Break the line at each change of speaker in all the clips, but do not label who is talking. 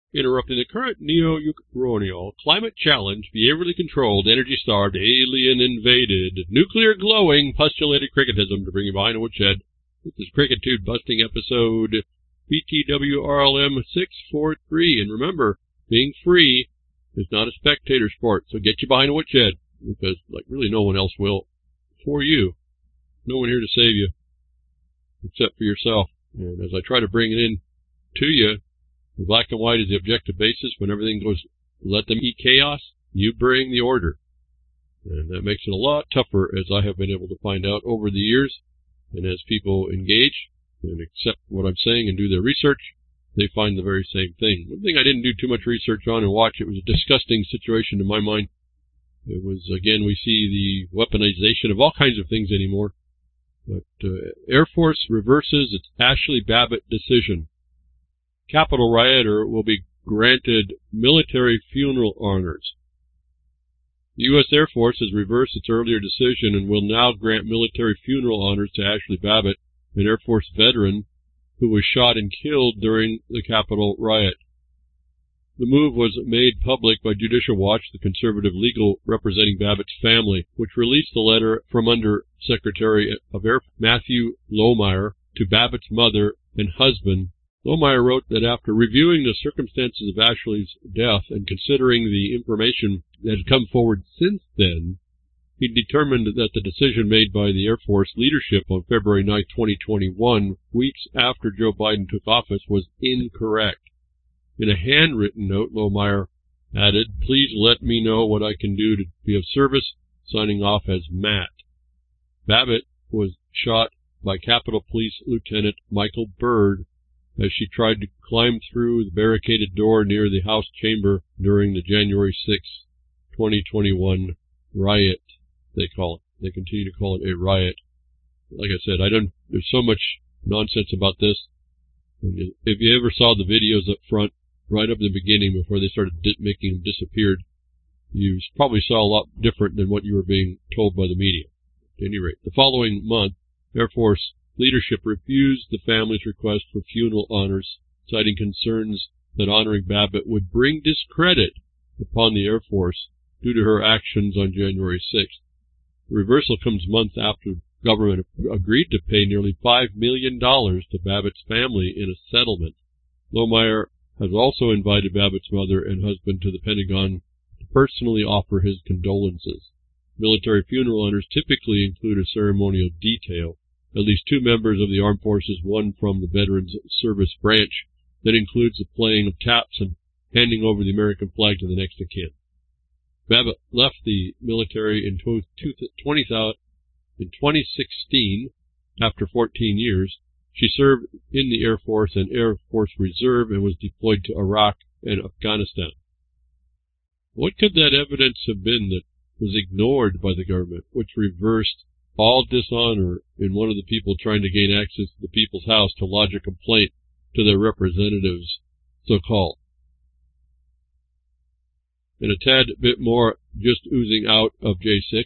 interrupting the current neo-colonial, climate challenge, behaviorally controlled, energy-starved, alien-invaded, nuclear-glowing, postulated cricketism to bring you behind a woodshed. This is Crickitude Busting episode BTWRLM 643. And remember, being free is not a spectator sport, so get you behind a woodshed, because really no one else will for you. No one here to save you, except for yourself. And as I try to bring it in to you, the black and white is the objective basis. When everything goes, let them eat chaos, you bring the order. And that makes it a lot tougher, as I have been able to find out over the years. And as people engage and accept what I'm saying and do their research, they find the very same thing. One thing I didn't do too much research on and watch, it was a disgusting situation in my mind. It was, again, we see the weaponization of all kinds of things anymore. But Air Force reverses its Ashley Babbitt decision. Capitol rioter will be granted military funeral honors. The U.S. Air Force has reversed its earlier decision and will now grant military funeral honors to Ashley Babbitt, an Air Force veteran who was shot and killed during the Capitol riot. The move was made public by Judicial Watch, the conservative legal representing Babbitt's family, which released the letter from Under Secretary of Air Matthew Lohmeyer to Babbitt's mother and husband. Lohmeyer wrote that after reviewing the circumstances of Ashley's death and considering the information that had come forward since then, he determined that the decision made by the Air Force leadership on February 9, 2021, weeks after Joe Biden took office, was incorrect. In a handwritten note, Lohmeyer added, "Please let me know what I can do to be of service," signing off as Matt. Babbitt was shot by Capitol Police Lieutenant Michael Byrd as she tried to climb through the barricaded door near the House chamber during the January 6, 2021 riot, they call it. They continue to call it a riot. Like I said, there's so much nonsense about this. If you ever saw the videos up front, right up in the beginning before they started making them disappear, you probably saw a lot different than what you were being told by the media. At any rate, the following month, Air Force leadership refused the family's request for funeral honors, citing concerns that honoring Babbitt would bring discredit upon the Air Force due to her actions on January 6th. The reversal comes months after government agreed to pay nearly $5 million to Babbitt's family in a settlement. Lohmeyer has also invited Babbitt's mother and husband to the Pentagon to personally offer his condolences. Military funeral honors typically include a ceremonial detail. At least two members of the armed forces, one from the Veterans Service Branch, that includes the playing of taps and handing over the American flag to the next of kin. Babbitt left the military in 2016 after 14 years. She served in the Air Force and Air Force Reserve and was deployed to Iraq and Afghanistan. What could that evidence have been that was ignored by the government, which reversed all dishonor in one of the people trying to gain access to the people's house to lodge a complaint to their representatives, so-called? And a tad bit more just oozing out of J6.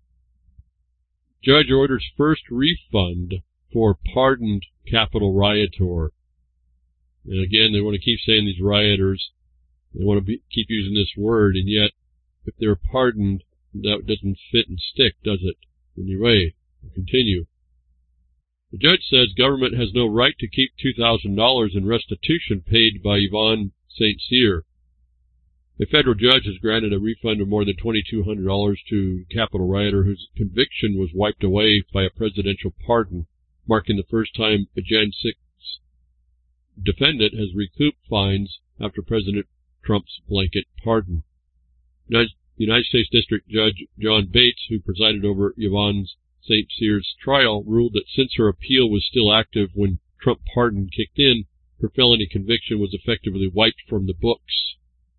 Judge orders first refund for pardoned Capitol rioter. And again, they want to keep saying these rioters. They want to keep using this word, and yet, if they're pardoned, that doesn't fit and stick, does it? Anyway, we'll continue. The judge says government has no right to keep $2,000 in restitution paid by Yvonne St. Cyr. A federal judge has granted a refund of more than $2,200 to Capitol rioter whose conviction was wiped away by a presidential pardon, marking the first time a Jan 6 defendant has recouped fines after President Trump's blanket pardon. United States District Judge John Bates, who presided over Yvonne St. Cyr's trial, ruled that since her appeal was still active when Trump pardon kicked in, her felony conviction was effectively wiped from the books.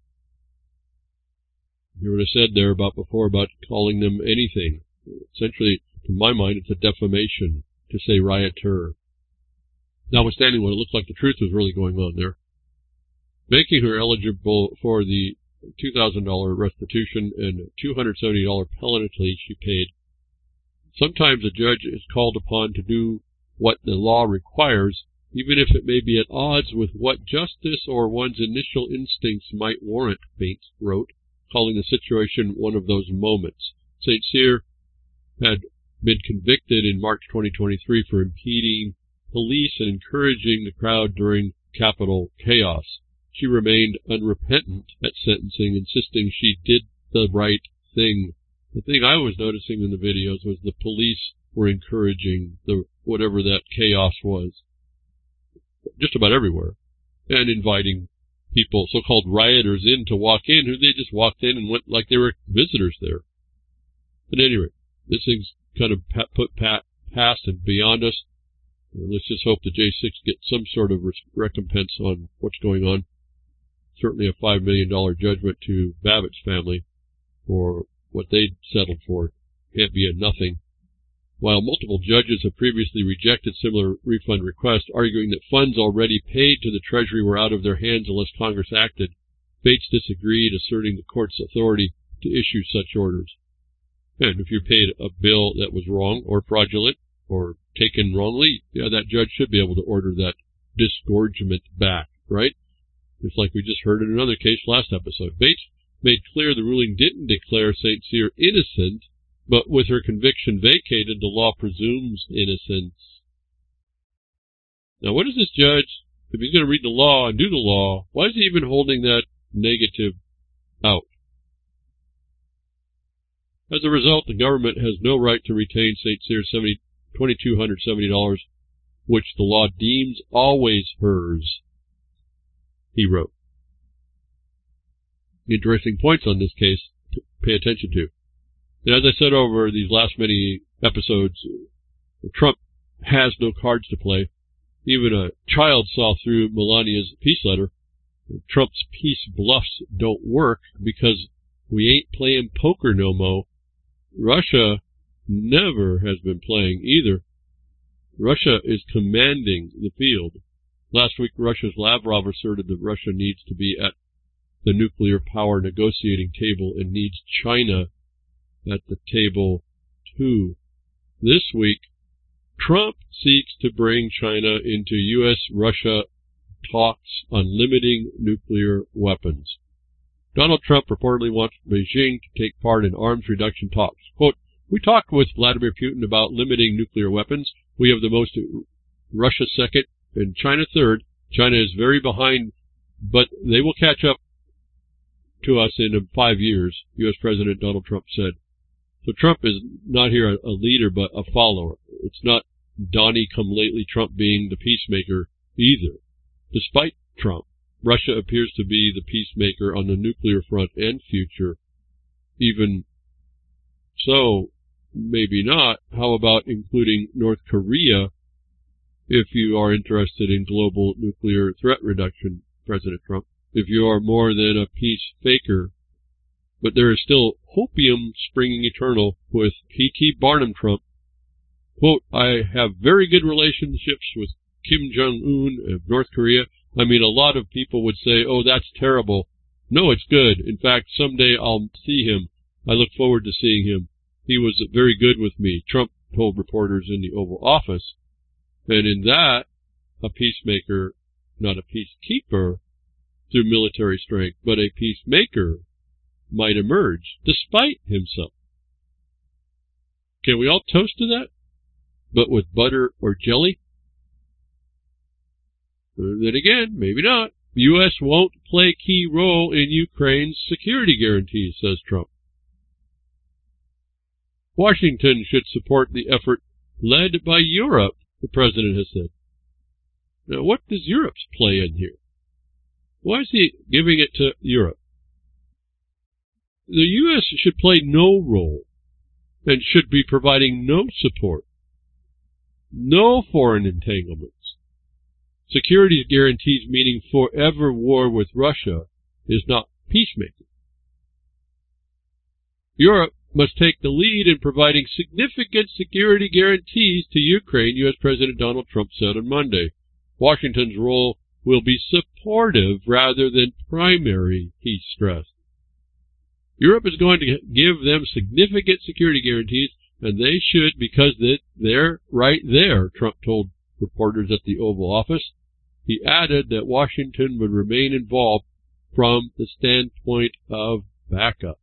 You hear what I said there before about calling them anything. Essentially, in my mind, it's a defamation to say rioter. Notwithstanding what it looked like the truth was really going on there. Making her eligible for the $2,000 restitution and $270 penalty she paid. Sometimes a judge is called upon to do what the law requires even if it may be at odds with what justice or one's initial instincts might warrant, Bates wrote, calling the situation one of those moments. St. Cyr had been convicted in March 2023 for impeding police and encouraging the crowd during Capitol chaos. She remained unrepentant at sentencing, insisting she did the right thing. The thing I was noticing in the videos was the police were encouraging whatever that chaos was, just about everywhere, and inviting people, so-called rioters, in to walk in, who they just walked in and went like they were visitors there. But anyway, this thing's kind of put past and beyond us. Let's just hope the J6 gets some sort of recompense on what's going on. Certainly a $5 million judgment to Babbitt's family for what they settled for. Can't be a nothing. While multiple judges have previously rejected similar refund requests, arguing that funds already paid to the Treasury were out of their hands unless Congress acted, Bates disagreed, asserting the court's authority to issue such orders. And if you paid a bill that was wrong or fraudulent or taken wrongly, yeah, that judge should be able to order that disgorgement back, right? Just like we just heard in another case last episode. Bates made clear the ruling didn't declare St. Cyr innocent, but with her conviction vacated, the law presumes innocence. Now, what is this judge, if he's going to read the law and do the law, why is he even holding that negative out? As a result, the government has no right to retain St. Cyr's $2,270, which the law deems always hers, he wrote. Interesting points on this case to pay attention to. And as I said over these last many episodes, Trump has no cards to play. Even a child saw through Melania's peace letter. Trump's peace bluffs don't work because we ain't playing poker no mo. Russia never has been playing either. Russia is commanding the field. Last week, Russia's Lavrov asserted that Russia needs to be at the nuclear power negotiating table and needs China at the table too. This week, Trump seeks to bring China into U.S.-Russia talks on limiting nuclear weapons. Donald Trump reportedly wants Beijing to take part in arms reduction talks. Quote, "We talked with Vladimir Putin about limiting nuclear weapons. We have the most, Russia second, and China third. China is very behind, but they will catch up to us in 5 years," U.S. President Donald Trump said. So Trump is not here a leader, but a follower. It's not Donnie-come-lately Trump being the peacemaker either. Despite Trump, Russia appears to be the peacemaker on the nuclear front and future. Even so, maybe not. How about including North Korea if you are interested in global nuclear threat reduction, President Trump? If you are more than a peace faker. But there is still hopium springing eternal with P.T. Barnum Trump. Quote, "I have very good relationships with Kim Jong-un of North Korea. I mean, a lot of people would say, oh, that's terrible. No, it's good. In fact, someday I'll see him. I look forward to seeing him. He was very good with me," Trump told reporters in the Oval Office. And in that, a peacemaker, not a peacekeeper through military strength, but a peacemaker might emerge despite himself. Can we all toast to that? But with butter or jelly? Then again, maybe not. The U.S. won't play key role in Ukraine's security guarantees, says Trump. Washington should support the effort led by Europe, the president has said. Now, what does Europe's play in here? Why is he giving it to Europe? The U.S. should play no role and should be providing no support, no foreign entanglements. Security guarantees meaning forever war with Russia is not peacemaking. Europe must take the lead in providing significant security guarantees to Ukraine, U.S. President Donald Trump said on Monday. Washington's role will be supportive rather than primary, he stressed. Europe is going to give them significant security guarantees, and they should because they're right there, Trump told reporters at the Oval Office. He added that Washington would remain involved from the standpoint of backup.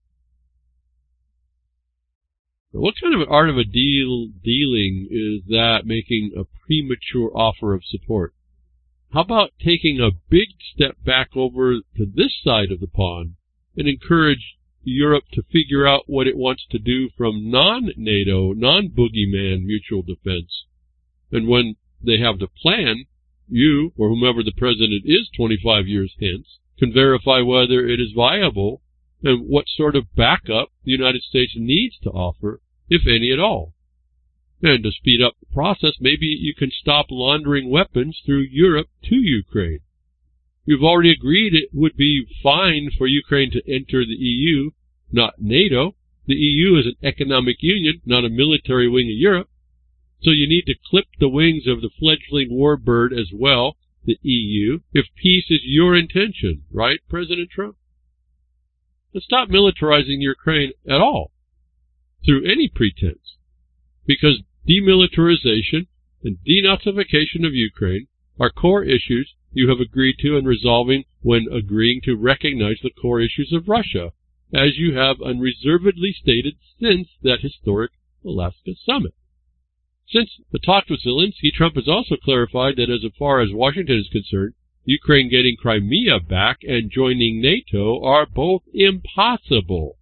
Now, what kind of an art of a dealing is that, making a premature offer of support? How about taking a big step back over to this side of the pond and encourage Europe to figure out what it wants to do from non-NATO, non-boogeyman mutual defense? And when they have the plan, you, or whomever the president is 25 years hence, can verify whether it is viable and what sort of backup the United States needs to offer, if any at all. And to speed up the process, maybe you can stop laundering weapons through Europe to Ukraine. You've already agreed it would be fine for Ukraine to enter the EU, not NATO. The EU is an economic union, not a military wing of Europe. So you need to clip the wings of the fledgling warbird as well, the EU, if peace is your intention, right, President Trump? And stop militarizing Ukraine at all, through any pretense, because demilitarization and denazification of Ukraine are core issues you have agreed to and resolving when agreeing to recognize the core issues of Russia, as you have unreservedly stated since that historic Alaska summit. Since the talks with Zelensky, Trump has also clarified that as far as Washington is concerned, Ukraine getting Crimea back and joining NATO are both impossible.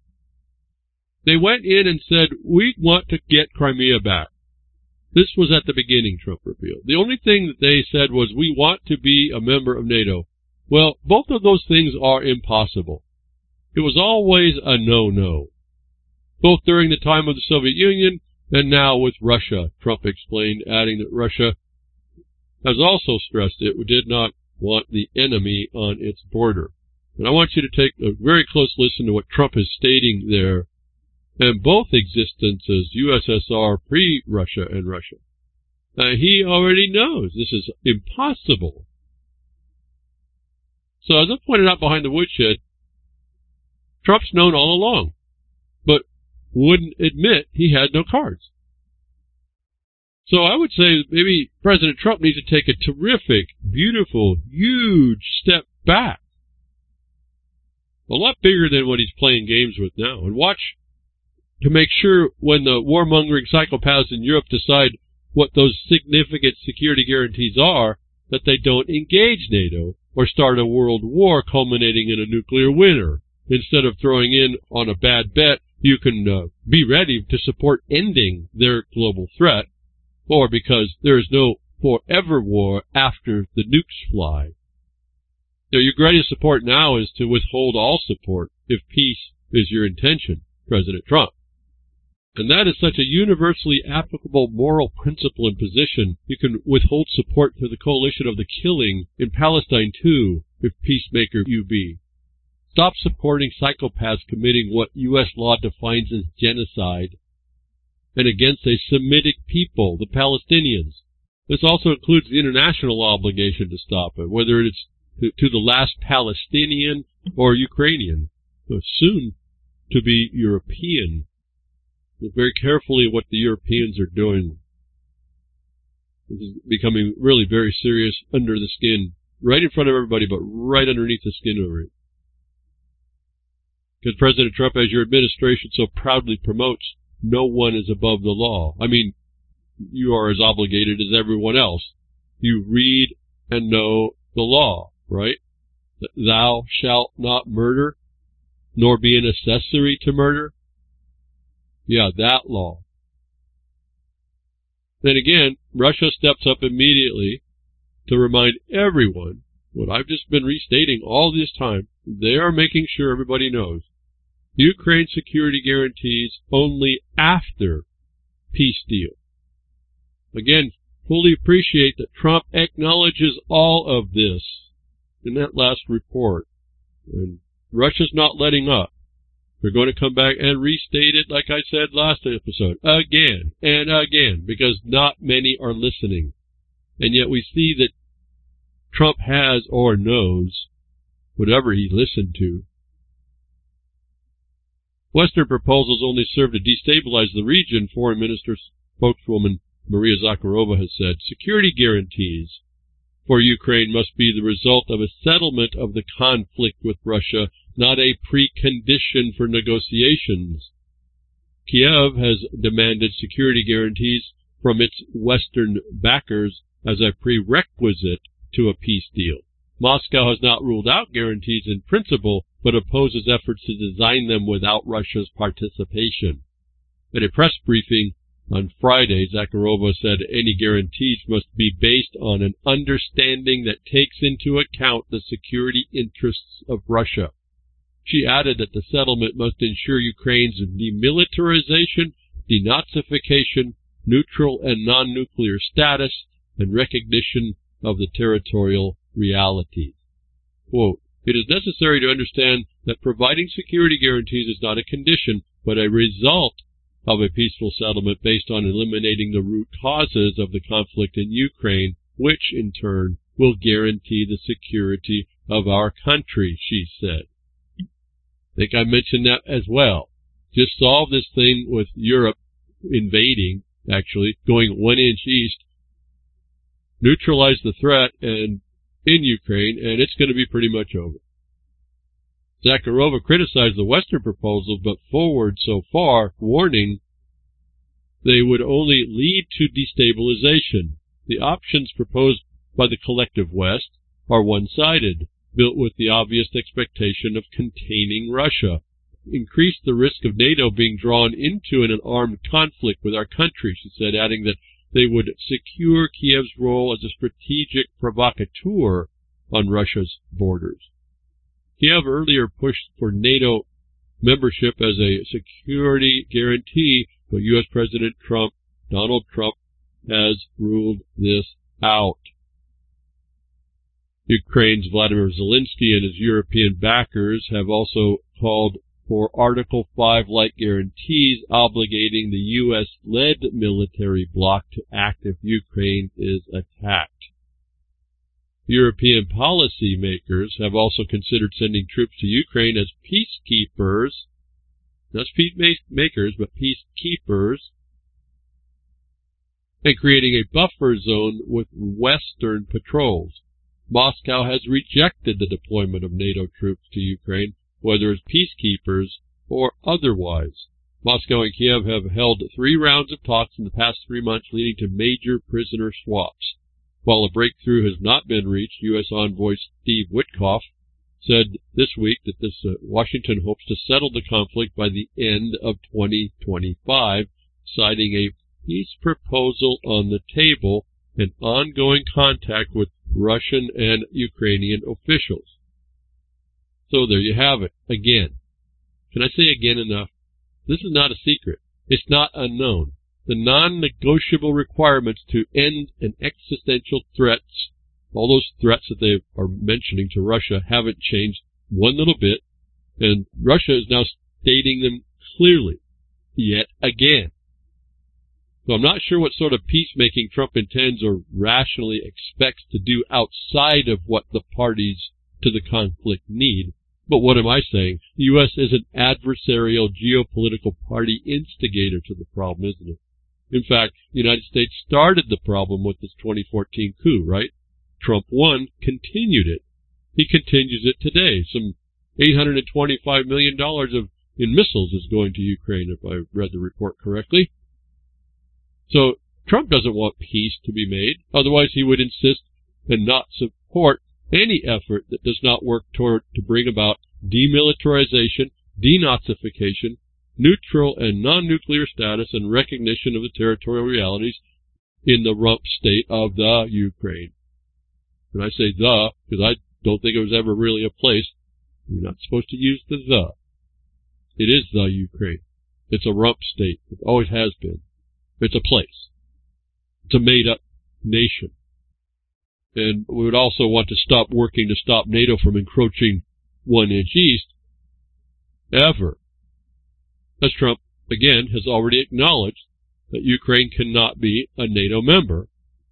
They went in and said, we want to get Crimea back. This was at the beginning, Trump revealed. The only thing that they said was, we want to be a member of NATO. Well, both of those things are impossible. It was always a no-no, both during the time of the Soviet Union and now with Russia, Trump explained, adding that Russia has also stressed it did not want the enemy on its border. And I want you to take a very close listen to what Trump is stating there, and both existences, USSR, pre-Russia and Russia. He already knows this is impossible. So as I pointed out behind the woodshed, Trump's known all along, but wouldn't admit he had no cards. So I would say maybe President Trump needs to take a terrific, beautiful, huge step back. A lot bigger than what he's playing games with now. And watch to make sure when the warmongering psychopaths in Europe decide what those significant security guarantees are, that they don't engage NATO or start a world war culminating in a nuclear winter. Instead of throwing in on a bad bet, you can be ready to support ending their global threat, or because there is no forever war after the nukes fly. Your greatest support now is to withhold all support if peace is your intention, President Trump. And that is such a universally applicable moral principle and position, you can withhold support to the coalition of the killing in Palestine too, if peacemaker you be. Stop supporting psychopaths committing what U.S. law defines as genocide and against a Semitic people, the Palestinians. This also includes the international obligation to stop it, whether it's to the last Palestinian or Ukrainian, soon to be European. Look very carefully what the Europeans are doing. This is becoming really very serious under the skin, right in front of everybody, but right underneath the skin over it. Because President Trump, as your administration so proudly promotes, no one is above the law. I mean, you are as obligated as everyone else. You read and know the law, right? Thou shalt not murder, nor be an accessory to murder. Yeah, that law. Then again, Russia steps up immediately to remind everyone what I've just been restating all this time. They are making sure everybody knows. Ukraine security guarantees only after peace deal. Again, fully appreciate that Trump acknowledges all of this in that last report. And Russia's not letting up. They're going to come back and restate it, like I said last episode, again and again, because not many are listening. And yet we see that Trump has or knows whatever he listened to. Western proposals only serve to destabilize the region, Foreign Minister spokeswoman Maria Zakharova has said, security guarantees for Ukraine must be the result of a settlement of the conflict with Russia, not a precondition for negotiations. Kiev has demanded security guarantees from its Western backers as a prerequisite to a peace deal. Moscow has not ruled out guarantees in principle, but opposes efforts to design them without Russia's participation. At a press briefing on Friday, Zakharova said any guarantees must be based on an understanding that takes into account the security interests of Russia. She added that the settlement must ensure Ukraine's demilitarization, denazification, neutral and non-nuclear status, and recognition of the territorial realities. Quote, it is necessary to understand that providing security guarantees is not a condition, but a result of a peaceful settlement based on eliminating the root causes of the conflict in Ukraine, which in turn will guarantee the security of our country, she said. I think I mentioned that as well. Just solve this thing with Europe invading, actually, going 1 inch east, neutralize the threat and in Ukraine, and it's going to be pretty much over. Zakharova criticized the Western proposal, but forward so far, warning they would only lead to destabilization. The options proposed by the collective West are one-sided, built with the obvious expectation of containing Russia, increase the risk of NATO being drawn into an armed conflict with our country, she said, adding that they would secure Kiev's role as a strategic provocateur on Russia's borders. Kiev earlier pushed for NATO membership as a security guarantee, but U.S. President Donald Trump, has ruled this out. Ukraine's Vladimir Zelensky and his European backers have also called for Article 5-like guarantees obligating the U.S.-led military bloc to act if Ukraine is attacked. European policymakers have also considered sending troops to Ukraine as peacekeepers, not peacemakers, but peacekeepers, and creating a buffer zone with Western patrols. Moscow has rejected the deployment of NATO troops to Ukraine, whether as peacekeepers or otherwise. Moscow and Kiev have held 3 rounds of talks in the past 3 months, leading to major prisoner swaps. While a breakthrough has not been reached, U.S. Envoy Steve Witkoff said this week that Washington hopes to settle the conflict by the end of 2025, citing a peace proposal on the table and ongoing contact with Russian and Ukrainian officials. So there you have it. Again. Can I say again enough? This is not a secret. It's not unknown. The non-negotiable requirements to end an existential threats, all those threats that they are mentioning to Russia, haven't changed one little bit, and Russia is now stating them clearly, yet again. So I'm not sure what sort of peacemaking Trump intends or rationally expects to do outside of what the parties to the conflict need. But what am I saying? The U.S. is an adversarial geopolitical party instigator to the problem, isn't it? In fact, the United States started the problem with this 2014 coup, right? Trump won, continued it. He continues it today. Some $825 million in missiles is going to Ukraine, if I read the report correctly. So Trump doesn't want peace to be made. Otherwise, he would insist and not support any effort that does not work toward to bring about demilitarization, denazification, neutral and non-nuclear status, and recognition of the territorial realities in the rump state of the Ukraine. And I say the because I don't think it was ever really a place. You're not supposed to use the. It is the Ukraine. It's a rump state. It always has been. It's a place. It's a made-up nation. And we would also want to stop working to stop NATO from encroaching 1 inch east, ever. As Trump, again, has already acknowledged that Ukraine cannot be a NATO member.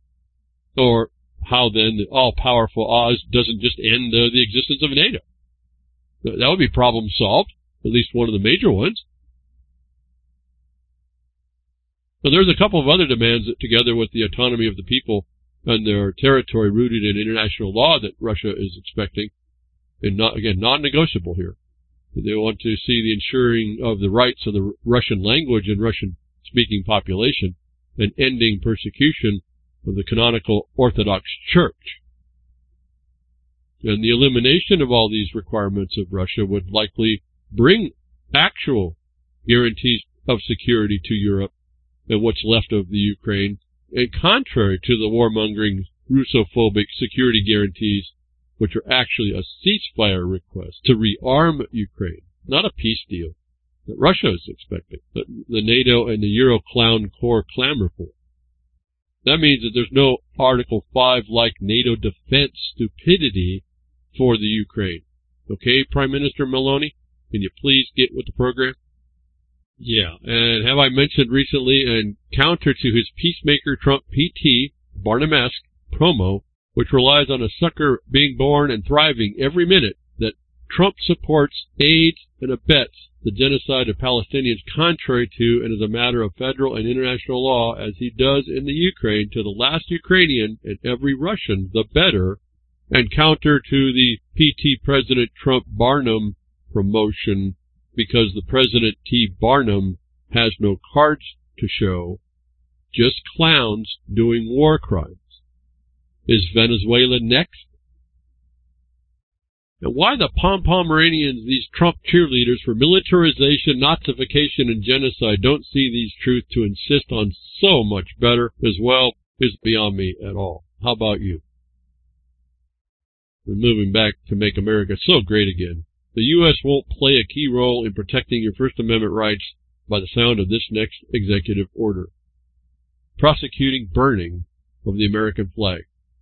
Or how then the all-powerful Oz doesn't just end the existence of NATO. That would be problem solved, at least one of the major ones. But there's a couple of other demands that, together with the autonomy of the people and their territory rooted in international law, that Russia is expecting, and non-negotiable here. They want to see the ensuring of the rights of the Russian language and Russian-speaking population and ending persecution of the canonical Orthodox Church. And the elimination of all these requirements of Russia would likely bring actual guarantees of security to Europe and what's left of the Ukraine, and contrary to the warmongering Russophobic security guarantees, which are actually a ceasefire request to rearm Ukraine, not a peace deal that Russia is expecting, that the NATO and the Euro clown core clamor for. That means that there's no Article 5-like NATO defense stupidity for the Ukraine. Okay, Prime Minister Meloni, can you please get with the program? Yeah, and have I mentioned recently, and counter to his peacemaker Trump PT, Barnum-esque promo, which relies on a sucker being born and thriving every minute, that Trump supports, aids, and abets the genocide of Palestinians contrary to and as a matter of federal and international law, as he does in the Ukraine, to the last Ukrainian and every Russian, the better, and counter to the PT President Trump Barnum promotion, because the President T. Barnum has no cards to show, just clowns doing war crimes. Is Venezuela next? And why the Pomeranians, these Trump cheerleaders for militarization, Nazification, and genocide, don't see these truths to insist on so much better as well is beyond me at all. How about you? We're moving back to make America so great again. The U.S. won't play a key role in protecting your First Amendment rights by the sound of this next executive order. Prosecuting burning of the American flag.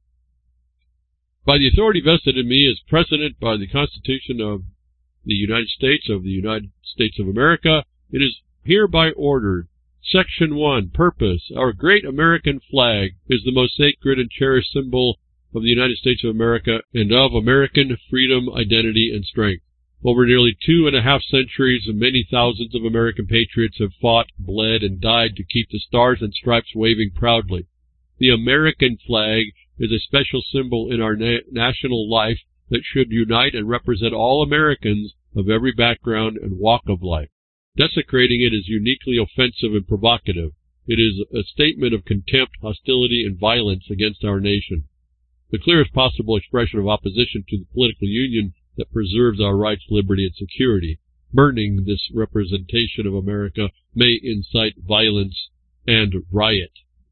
By the authority vested in me as President by the Constitution of the United States of America, it is hereby ordered. Section 1, Purpose. Our great American flag is the most sacred and cherished symbol of the United States of America and of American freedom, identity, and strength. Over nearly 2.5 centuries, many thousands of American patriots have fought, bled, and died to keep the stars and stripes waving proudly. The American flag is a special symbol in our national life that should unite and represent all Americans of every background and walk of life. Desecrating it is uniquely offensive and provocative. It is a statement of contempt, hostility, and violence against our nation. The clearest possible expression of opposition to the political union that preserves our rights, liberty, and security. Burning this representation of America may incite violence and riot.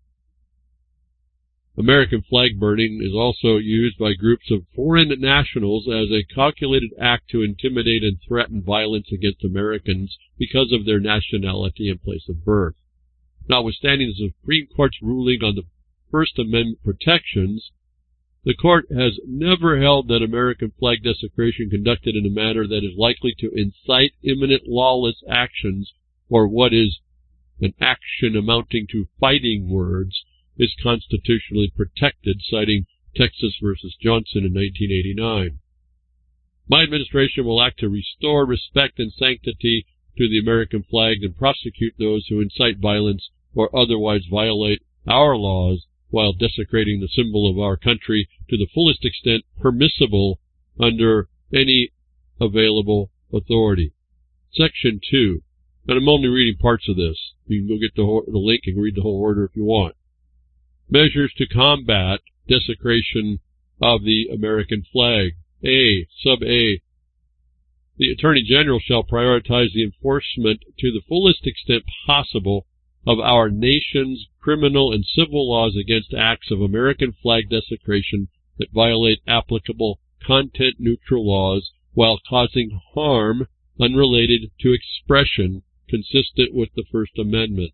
American flag burning is also used by groups of foreign nationals as a calculated act to intimidate and threaten violence against Americans because of their nationality and place of birth. Notwithstanding the Supreme Court's ruling on the First Amendment protections, the Court has never held that American flag desecration conducted in a manner that is likely to incite imminent lawless actions, or what is an action amounting to fighting words, is constitutionally protected, citing Texas versus Johnson in 1989. My administration will act to restore respect and sanctity to the American flag and prosecute those who incite violence or otherwise violate our laws while desecrating the symbol of our country to the fullest extent permissible under any available authority. Section 2, and I'm only reading parts of this. You can go get the link and read the whole order if you want. Measures to combat desecration of the American flag. A, sub A, the Attorney General shall prioritize the enforcement to the fullest extent possible of our nation's criminal and civil laws against acts of American flag desecration that violate applicable content-neutral laws while causing harm unrelated to expression consistent with the First Amendment.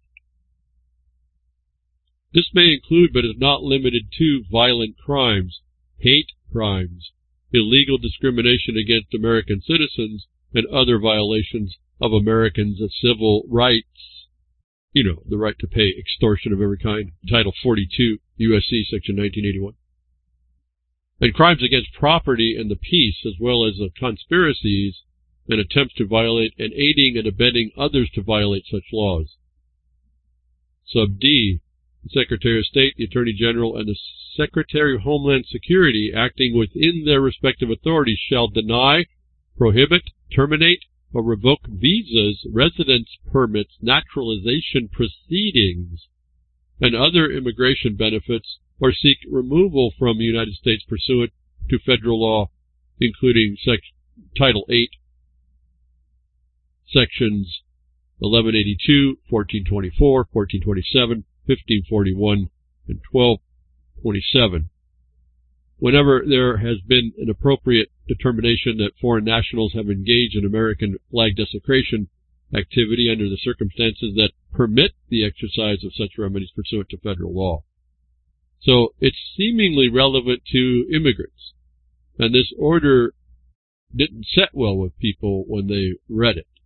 This may include, but is not limited to, violent crimes, hate crimes, illegal discrimination against American citizens, and other violations of Americans' civil rights. You know, the right to pay extortion of every kind, Title 42, U.S.C. Section 1981. And crimes against property and the peace, as well as conspiracies and attempts to violate and aiding and abetting others to violate such laws. Sub D, the Secretary of State, the Attorney General, and the Secretary of Homeland Security, acting within their respective authorities, shall deny, prohibit, terminate, or revoke visas, residence permits, naturalization proceedings, and other immigration benefits, or seek removal from the United States pursuant to federal law, including Title 8, Sections 1182, 1424, 1427, 1541, and 1227. Whenever there has been an appropriate determination that foreign nationals have engaged in American flag desecration activity under the circumstances that permit the exercise of such remedies pursuant to federal law. So it's seemingly relevant to immigrants. And this order didn't set well with people when they read it.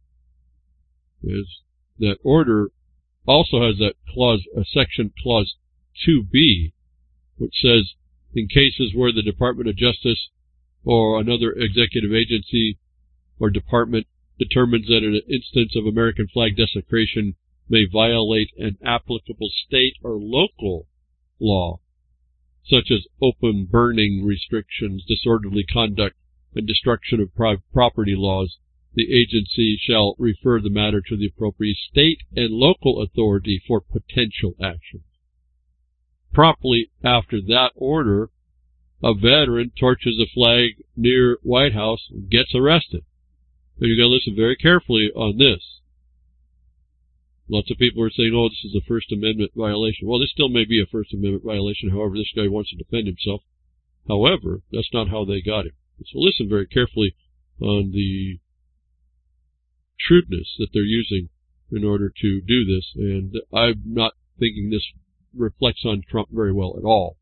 That order also has that clause, section clause 2B, which says, in cases where the Department of Justice or another executive agency or department determines that an instance of American flag desecration may violate an applicable state or local law, such as open burning restrictions, disorderly conduct, and destruction of property laws, the agency shall refer the matter to the appropriate state and local authority for potential action. Promptly after that order, a veteran torches a flag near White House and gets arrested. And you've got to listen very carefully on this. Lots of people are saying, oh, this is a First Amendment violation. Well, this still may be a First Amendment violation, however this guy wants to defend himself. However, that's not how they got him. So listen very carefully on the shrewdness that they're using in order to do this. And I'm not thinking this reflects on Trump very well at all.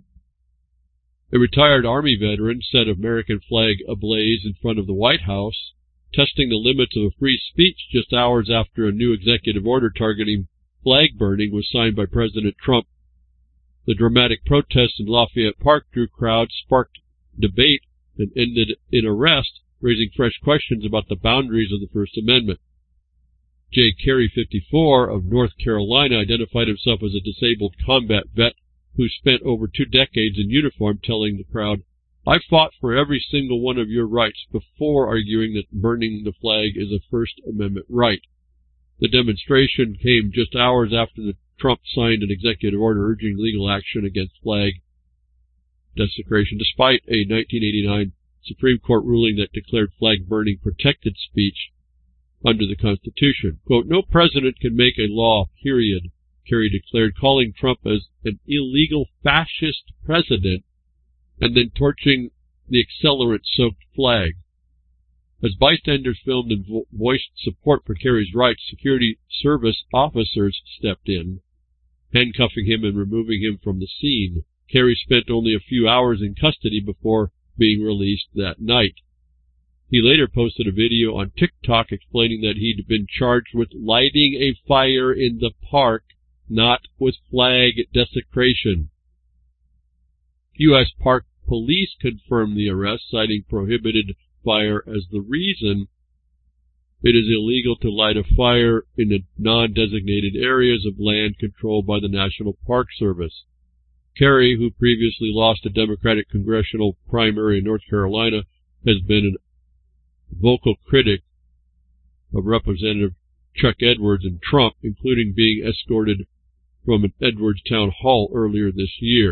A retired Army veteran set an American flag ablaze in front of the White House, testing the limits of free speech just hours after a new executive order targeting flag burning was signed by President Trump. The dramatic protests in Lafayette Park drew crowds, sparked debate, and ended in arrest, raising fresh questions about the boundaries of the First Amendment. J. Carey, 54, of North Carolina, identified himself as a disabled combat vet who spent over 2 decades in uniform, telling the crowd, "I fought for every single one of your rights before arguing that burning the flag is a First Amendment right." The demonstration came just hours after Trump signed an executive order urging legal action against flag desecration, despite a 1989 Supreme Court ruling that declared flag burning protected speech under the Constitution. Quote, "No president can make a law, period," Kerry declared, calling Trump as an illegal fascist president and then torching the accelerant-soaked flag. As bystanders filmed and voiced support for Kerry's rights, Security Service officers stepped in, handcuffing him and removing him from the scene. Kerry spent only a few hours in custody before being released that night. He later posted a video on TikTok explaining that he'd been charged with lighting a fire in the park, not with flag desecration. U.S. Park Police confirmed the arrest, citing prohibited fire as the reason. It is illegal to light a fire in the non-designated areas of land controlled by the National Park Service. Kerry, who previously lost a Democratic congressional primary in North Carolina, has been a vocal critic of Representative Chuck Edwards and Trump, including being escorted from an Edwards town hall earlier this year.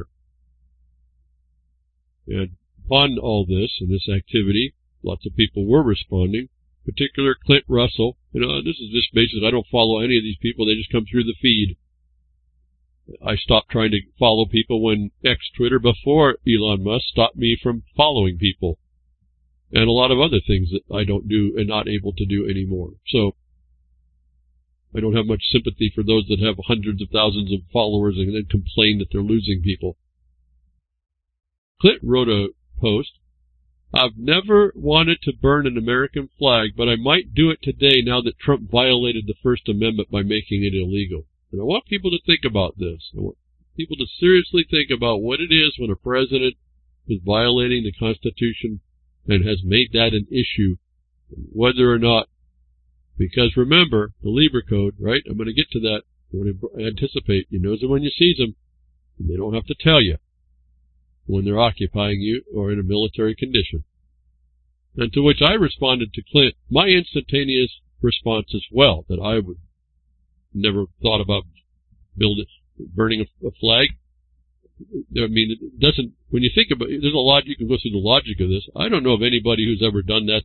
And upon all this and this activity, lots of people were responding, in particular Clint Russell. This is just basic. I don't follow any of these people. They just come through the feed. I stopped trying to follow people when Twitter, before Elon Musk, stopped me from following people. And a lot of other things that I don't do and not able to do anymore. So I don't have much sympathy for those that have hundreds of thousands of followers and then complain that they're losing people. Clint wrote a post, "I've never wanted to burn an American flag, but I might do it today now that Trump violated the First Amendment by making it illegal." And I want people to think about this. I want people to seriously think about what it is when a president is violating the Constitution and has made that an issue, whether or not, because remember, the Lieber Code, right? I'm going to get to that. when they anticipate. You knows them when you sees them, and they don't have to tell you when they're occupying you or in a military condition. And to which I responded to Clint, my instantaneous response as well, that I would never thought about burning a flag. I mean, it doesn't, when you think about it, there's a lot, you can go through the logic of this. I don't know of anybody who's ever done that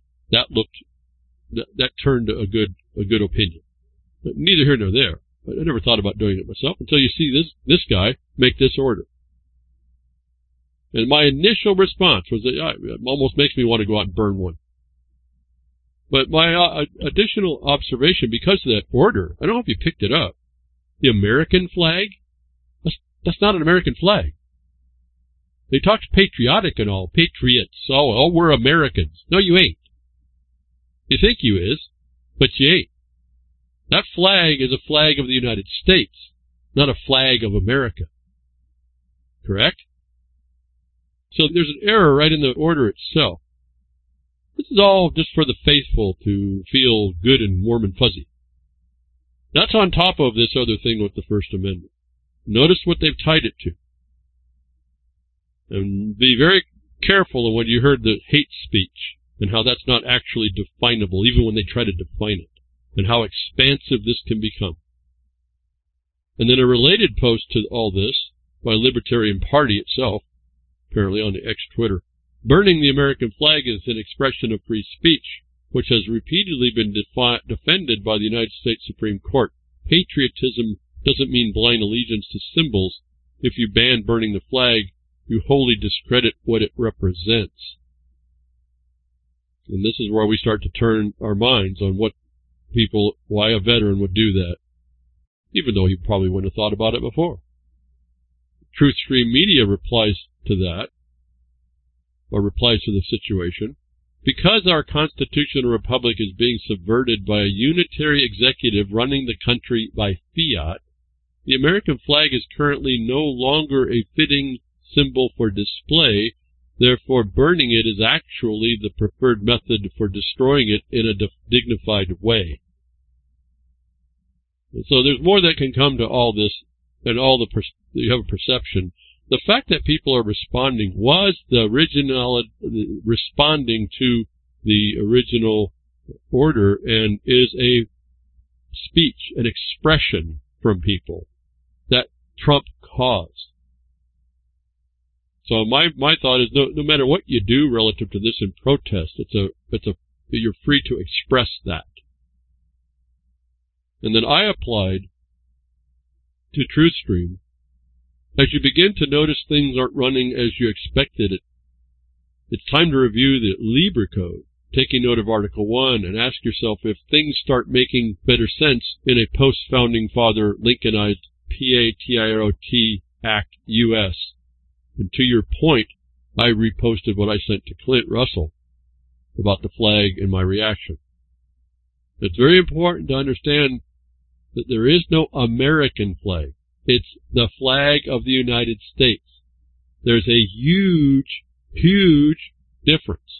turned a good opinion. But neither here nor there. I never thought about doing it myself until you see this guy make this order. And my initial response was that it almost makes me want to go out and burn one. But my additional observation, because of that order, I don't know if you picked it up, the American flag, that's not an American flag. They talked patriotic and all, patriots, oh, we're Americans. No, you ain't. You think you is, but you ain't. That flag is a flag of the United States, not a flag of America. Correct? So there's an error right in the order itself. This is all just for the faithful to feel good and warm and fuzzy. That's on top of this other thing with the First Amendment. Notice what they've tied it to. And be very careful when you heard the hate speech and how that's not actually definable, even when they try to define it, and how expansive this can become. And then a related post to all this by Libertarian Party itself, apparently on the ex-Twitter. Burning the American flag is an expression of free speech, which has repeatedly been defended by the United States Supreme Court. Patriotism doesn't mean blind allegiance to symbols. If you ban burning the flag, you wholly discredit what it represents. And this is where we start to turn our minds on why a veteran would do that, even though he probably wouldn't have thought about it before. Truthstream Media replies to that, or replies to the situation. Because our constitutional republic is being subverted by a unitary executive running the country by fiat, the American flag is currently no longer a fitting symbol for display. Therefore, burning it is actually the preferred method for destroying it in a dignified way. And so there's more that can come to all this, and you have a perception. The fact that people are responding was responding to the original order, and is a speech, an expression from people that Trump caused. So my thought is no matter what you do relative to this in protest, you're free to express that. And then I applied to TruthStream. As you begin to notice things aren't running as you expected it, it's time to review the Libra Code, taking note of Article 1, and ask yourself if things start making better sense in a post-founding father Lincolnized PATROT Act U.S. And to your point, I reposted what I sent to Clint Russell about the flag and my reaction. It's very important to understand that there is no American flag. It's the flag of the United States. There's a huge, huge difference.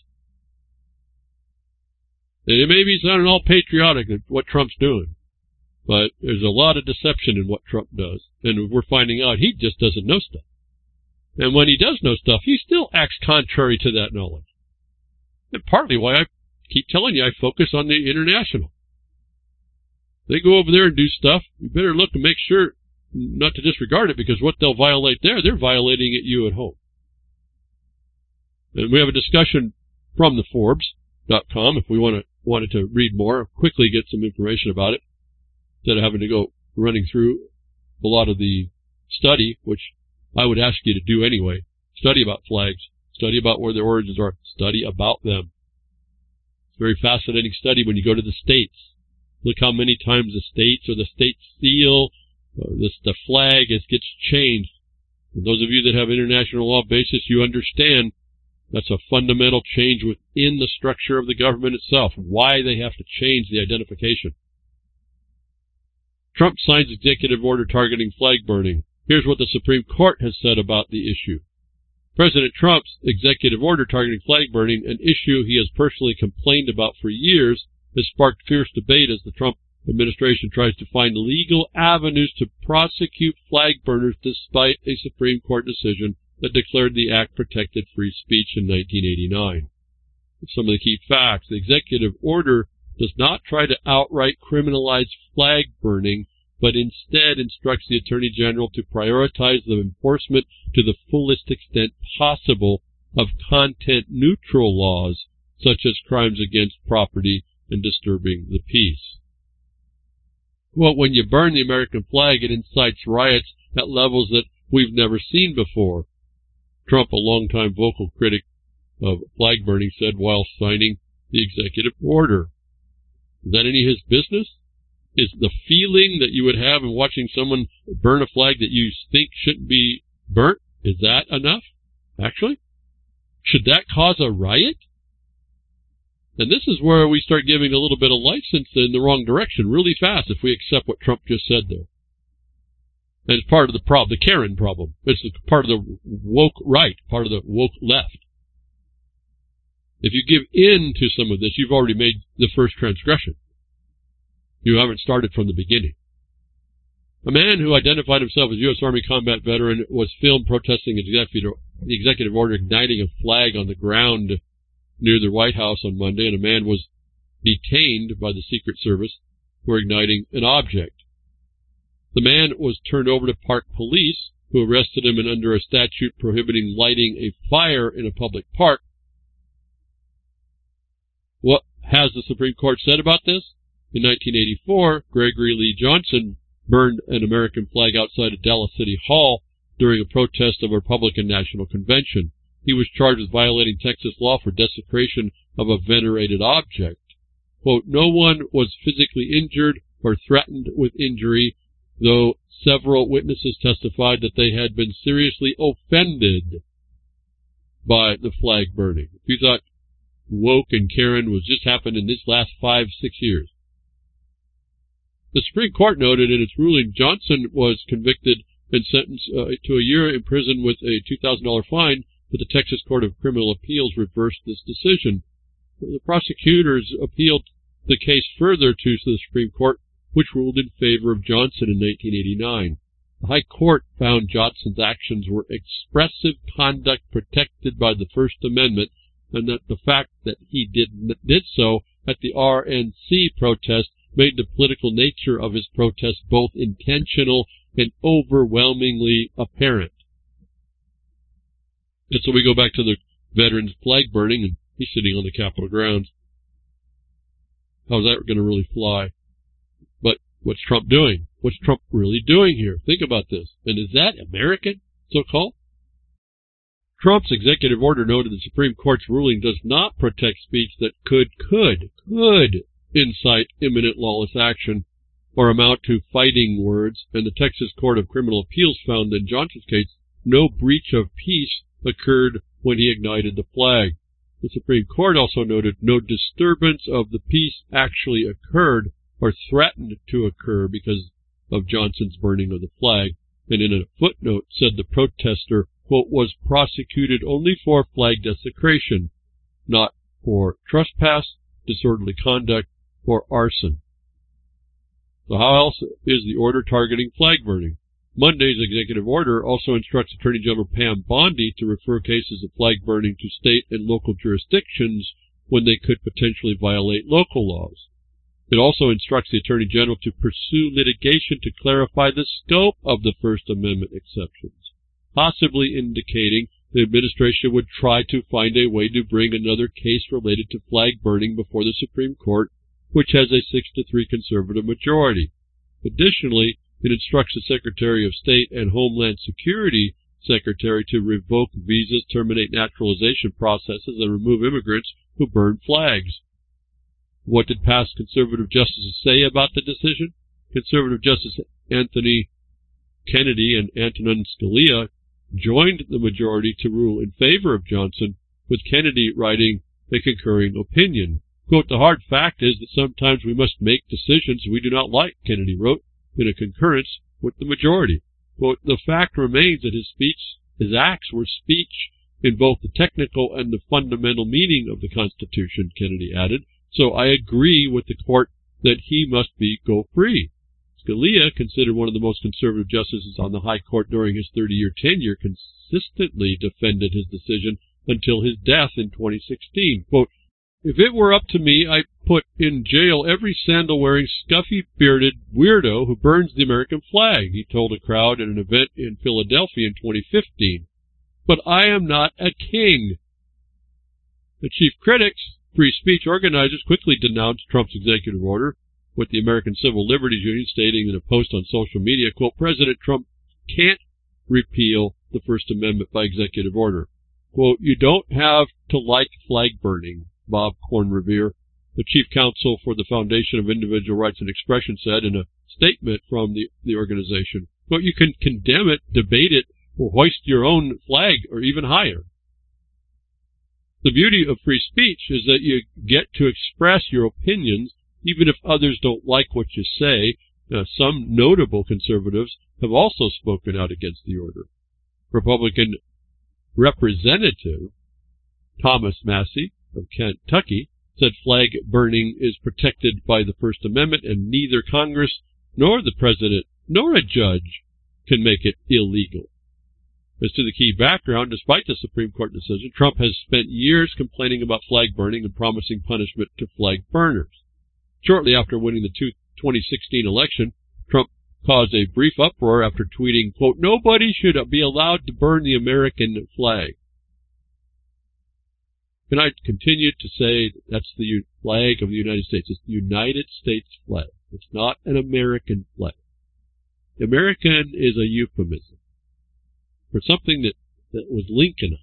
And it may be sounding all patriotic at what Trump's doing, but there's a lot of deception in what Trump does. And we're finding out he just doesn't know stuff. And when he does know stuff, he still acts contrary to that knowledge. And partly why I keep telling you I focus on the international. They go over there and do stuff, you better look and make sure not to disregard it, because what they'll violate there, they're violating it you at home. And we have a discussion from the Forbes.com if we wanted to read more, quickly get some information about it, instead of having to go running through a lot of the study, which I would ask you to do anyway. Study about flags, study about where their origins are, study about them. It's a very fascinating study when you go to the states. Look how many times the states or the state seal, the flag gets changed. And those of you that have international law basis, you understand that's a fundamental change within the structure of the government itself, why they have to change the identification. Trump signs executive order targeting flag burning. Here's what the Supreme Court has said about the issue. President Trump's executive order targeting flag burning, an issue he has personally complained about for years, has sparked fierce debate as the Trump administration tries to find legal avenues to prosecute flag burners despite a Supreme Court decision that declared the act protected free speech in 1989. Some of the key facts. The executive order does not try to outright criminalize flag burning, but instead instructs the Attorney General to prioritize the enforcement to the fullest extent possible of content-neutral laws, such as crimes against property and disturbing the peace. Well, when you burn the American flag, it incites riots at levels that we've never seen before. Trump, a longtime vocal critic of flag burning, said while signing the executive order. Is that any of his business? Is the feeling that you would have in watching someone burn a flag that you think shouldn't be burnt, is that enough, actually? Should that cause a riot? And this is where we start giving a little bit of license in the wrong direction really fast if we accept what Trump just said there. And it's part of the problem, the Karen problem. It's part of the woke right, part of the woke left. If you give in to some of this, you've already made the first transgression. You haven't started from the beginning. A man who identified himself as U.S. Army combat veteran was filmed protesting the executive order igniting a flag on the ground near the White House on Monday, and a man was detained by the Secret Service for igniting an object. The man was turned over to Park Police, who arrested him and under a statute prohibiting lighting a fire in a public park. What has the Supreme Court said about this? In 1984, Gregory Lee Johnson burned an American flag outside of Dallas City Hall during a protest of a Republican National Convention. He was charged with violating Texas law for desecration of a venerated object. Quote, no one was physically injured or threatened with injury, though several witnesses testified that they had been seriously offended by the flag burning. If you thought woke and Karen was just happened in this last 5-6 years. The Supreme Court noted in its ruling Johnson was convicted and sentenced to a year in prison with a $2,000 fine, but the Texas Court of Criminal Appeals reversed this decision. The prosecutors appealed the case further to the Supreme Court, which ruled in favor of Johnson in 1989. The High Court found Johnson's actions were expressive conduct protected by the First Amendment, and that the fact that he did so at the RNC protest made the political nature of his protest both intentional and overwhelmingly apparent. And so we go back to the veterans flag burning, and he's sitting on the Capitol grounds. How's that going to really fly? But what's Trump doing? What's Trump really doing here? Think about this. And is that American, so-called? Trump's executive order noted the Supreme Court's ruling does not protect speech that could incite imminent lawless action or amount to fighting words, and the Texas Court of Criminal Appeals found in Johnson's case no breach of peace occurred when he ignited the flag. The Supreme Court also noted no disturbance of the peace actually occurred or threatened to occur because of Johnson's burning of the flag, and in a footnote said the protester, quote, was prosecuted only for flag desecration, not for trespass, disorderly conduct, or arson. So how else is the order targeting flag burning? Monday's executive order also instructs Attorney General Pam Bondi to refer cases of flag burning to state and local jurisdictions when they could potentially violate local laws. It also instructs the Attorney General to pursue litigation to clarify the scope of the First Amendment exceptions, possibly indicating the administration would try to find a way to bring another case related to flag burning before the Supreme Court, which has a 6-3 conservative majority. Additionally, it instructs the Secretary of State and Homeland Security Secretary to revoke visas, terminate naturalization processes, and remove immigrants who burn flags. What did past conservative justices say about the decision? Conservative Justice Anthony Kennedy and Antonin Scalia joined the majority to rule in favor of Johnson, with Kennedy writing a concurring opinion. Quote, the hard fact is that sometimes we must make decisions we do not like, Kennedy wrote in a concurrence with the majority. Quote, the fact remains that his acts were speech in both the technical and the fundamental meaning of the Constitution, Kennedy added. So I agree with the court that he must go free. Scalia, considered one of the most conservative justices on the High Court during his 30-year tenure, consistently defended his decision until his death in 2016. Quote, "If it were up to me, I'd put in jail every sandal-wearing, scuffy-bearded weirdo who burns the American flag," he told a crowd at an event in Philadelphia in 2015. "But I am not a king." The chief critics, free speech organizers, quickly denounced Trump's executive order, with the American Civil Liberties Union stating in a post on social media, quote, "President Trump can't repeal the First Amendment by executive order." Quote, "You don't have to like flag burning," Bob Kornrever, the chief counsel for the Foundation of Individual Rights and Expression, said in a statement from the organization. Quote, "You can condemn it, debate it, or hoist your own flag, or even higher." The beauty of free speech is that you get to express your opinions even if others don't like what you say. Some notable conservatives have also spoken out against the order. Republican Representative Thomas Massie of Kentucky said flag burning is protected by the First Amendment, and neither Congress nor the President nor a judge can make it illegal. As to the key background, despite the Supreme Court decision, Trump has spent years complaining about flag burning and promising punishment to flag burners. Shortly after winning the 2016 election, Trump caused a brief uproar after tweeting, quote, "Nobody should be allowed to burn the American flag." And I continue to say that's the flag of the United States. It's the United States flag. It's not an American flag. American is a euphemism for something that was Lincoln.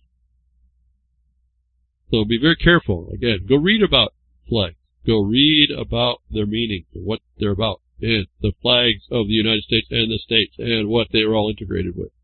So be very careful. Again, go read about flags. Go read about their meaning and what they're about, and the flags of the United States and the states and what they are all integrated with.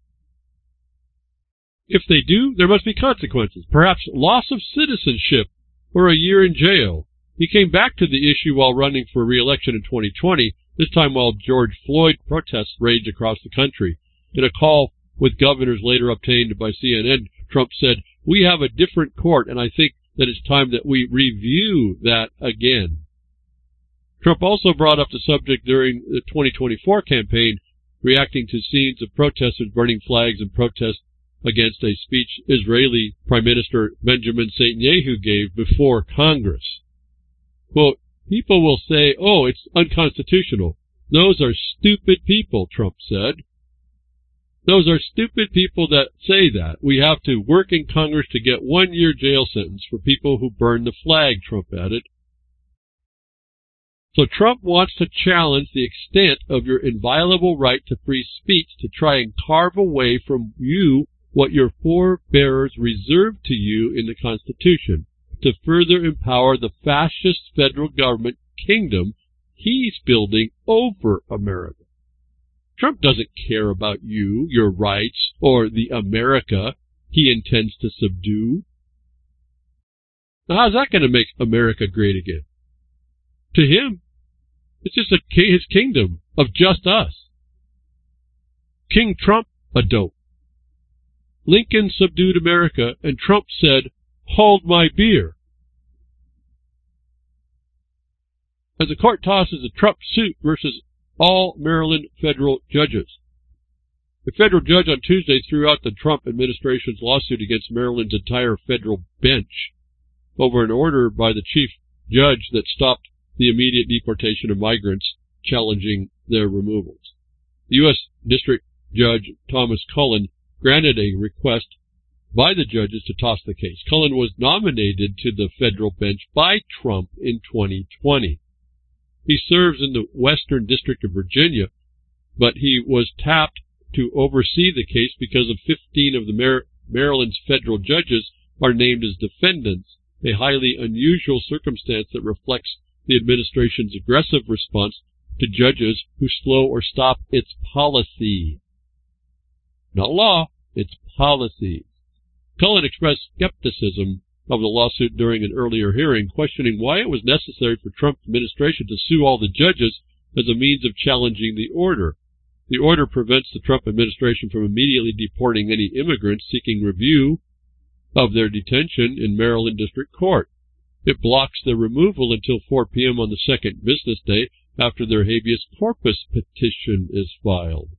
If they do, there must be consequences, perhaps loss of citizenship or a year in jail. He came back to the issue while running for re-election in 2020, this time while George Floyd protests raged across the country. In a call with governors later obtained by CNN, Trump said, "We have a different court, and I think that it's time that we review that again." Trump also brought up the subject during the 2024 campaign, reacting to scenes of protesters burning flags in protest against a speech Israeli Prime Minister Benjamin Netanyahu gave before Congress. Quote, "People will say, oh, it's unconstitutional. Those are stupid people," Trump said. "Those are stupid people that say that. We have to work in Congress to get 1-year jail sentence for people who burn the flag," Trump added. So Trump wants to challenge the extent of your inviolable right to free speech to try and carve away from you what your forebears reserved to you in the Constitution, to further empower the fascist federal government kingdom he's building over America. Trump doesn't care about you, your rights, or the America he intends to subdue. Now, how's that going to make America great again? To him, it's just his kingdom of just us. King Trump, a dope. Lincoln subdued America, and Trump said, "Hold my beer." As the court tosses a Trump suit versus all Maryland federal judges. A federal judge on Tuesday threw out the Trump administration's lawsuit against Maryland's entire federal bench over an order by the chief judge that stopped the immediate deportation of migrants challenging their removals. The U.S. District Judge Thomas Cullen granted a request by the judges to toss the case. Cullen was nominated to the federal bench by Trump in 2020. He serves in the Western District of Virginia, but he was tapped to oversee the case because of 15 of the Maryland's federal judges are named as defendants, a highly unusual circumstance that reflects the administration's aggressive response to judges who slow or stop its policy. Not law, its policy. Cullen expressed skepticism of the lawsuit during an earlier hearing, questioning why it was necessary for Trump's administration to sue all the judges as a means of challenging the order. The order prevents the Trump administration from immediately deporting any immigrants seeking review of their detention in Maryland District Court. It blocks their removal until 4 p.m. on the second business day after their habeas corpus petition is filed.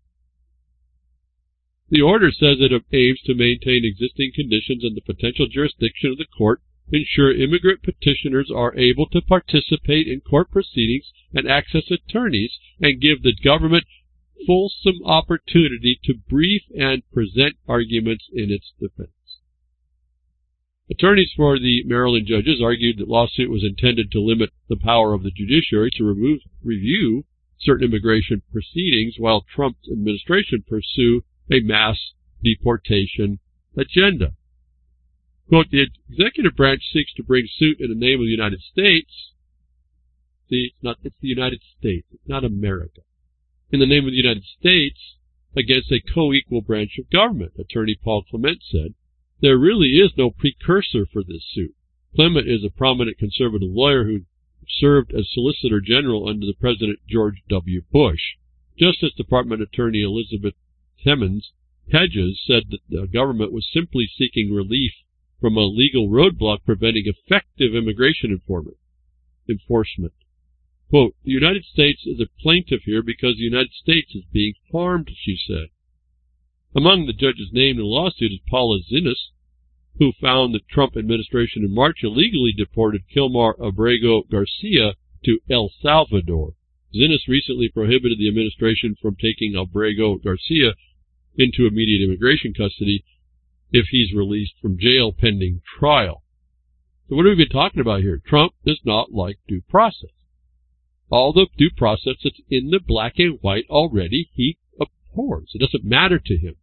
The order says it aims to maintain existing conditions and the potential jurisdiction of the court, ensure immigrant petitioners are able to participate in court proceedings and access attorneys, and give the government fulsome opportunity to brief and present arguments in its defense. Attorneys for the Maryland judges argued that the lawsuit was intended to limit the power of the judiciary to review certain immigration proceedings while Trump's administration pursue a mass deportation agenda. Quote, the executive branch seeks to bring suit in the name of the United States. See, it's the United States, it's not America. In the name of the United States against a co-equal branch of government, Attorney Paul Clement said. There really is no precursor for this suit. Clement is a prominent conservative lawyer who served as Solicitor General under the President George W. Bush. Justice Department Attorney Elizabeth Hedges said that the government was simply seeking relief from a legal roadblock preventing effective immigration enforcement. Quote, the United States is a plaintiff here because the United States is being harmed, she said. Among the judges named in the lawsuit is Paula Zinnes, who found the Trump administration in March illegally deported Kilmar Abrego Garcia to El Salvador. Zinnes recently prohibited the administration from taking Abrego Garcia into immediate immigration custody if he's released from jail pending trial. So what have we been talking about here? Trump does not like due process. All the due process that's in the black and white already, he abhors. It doesn't matter to him.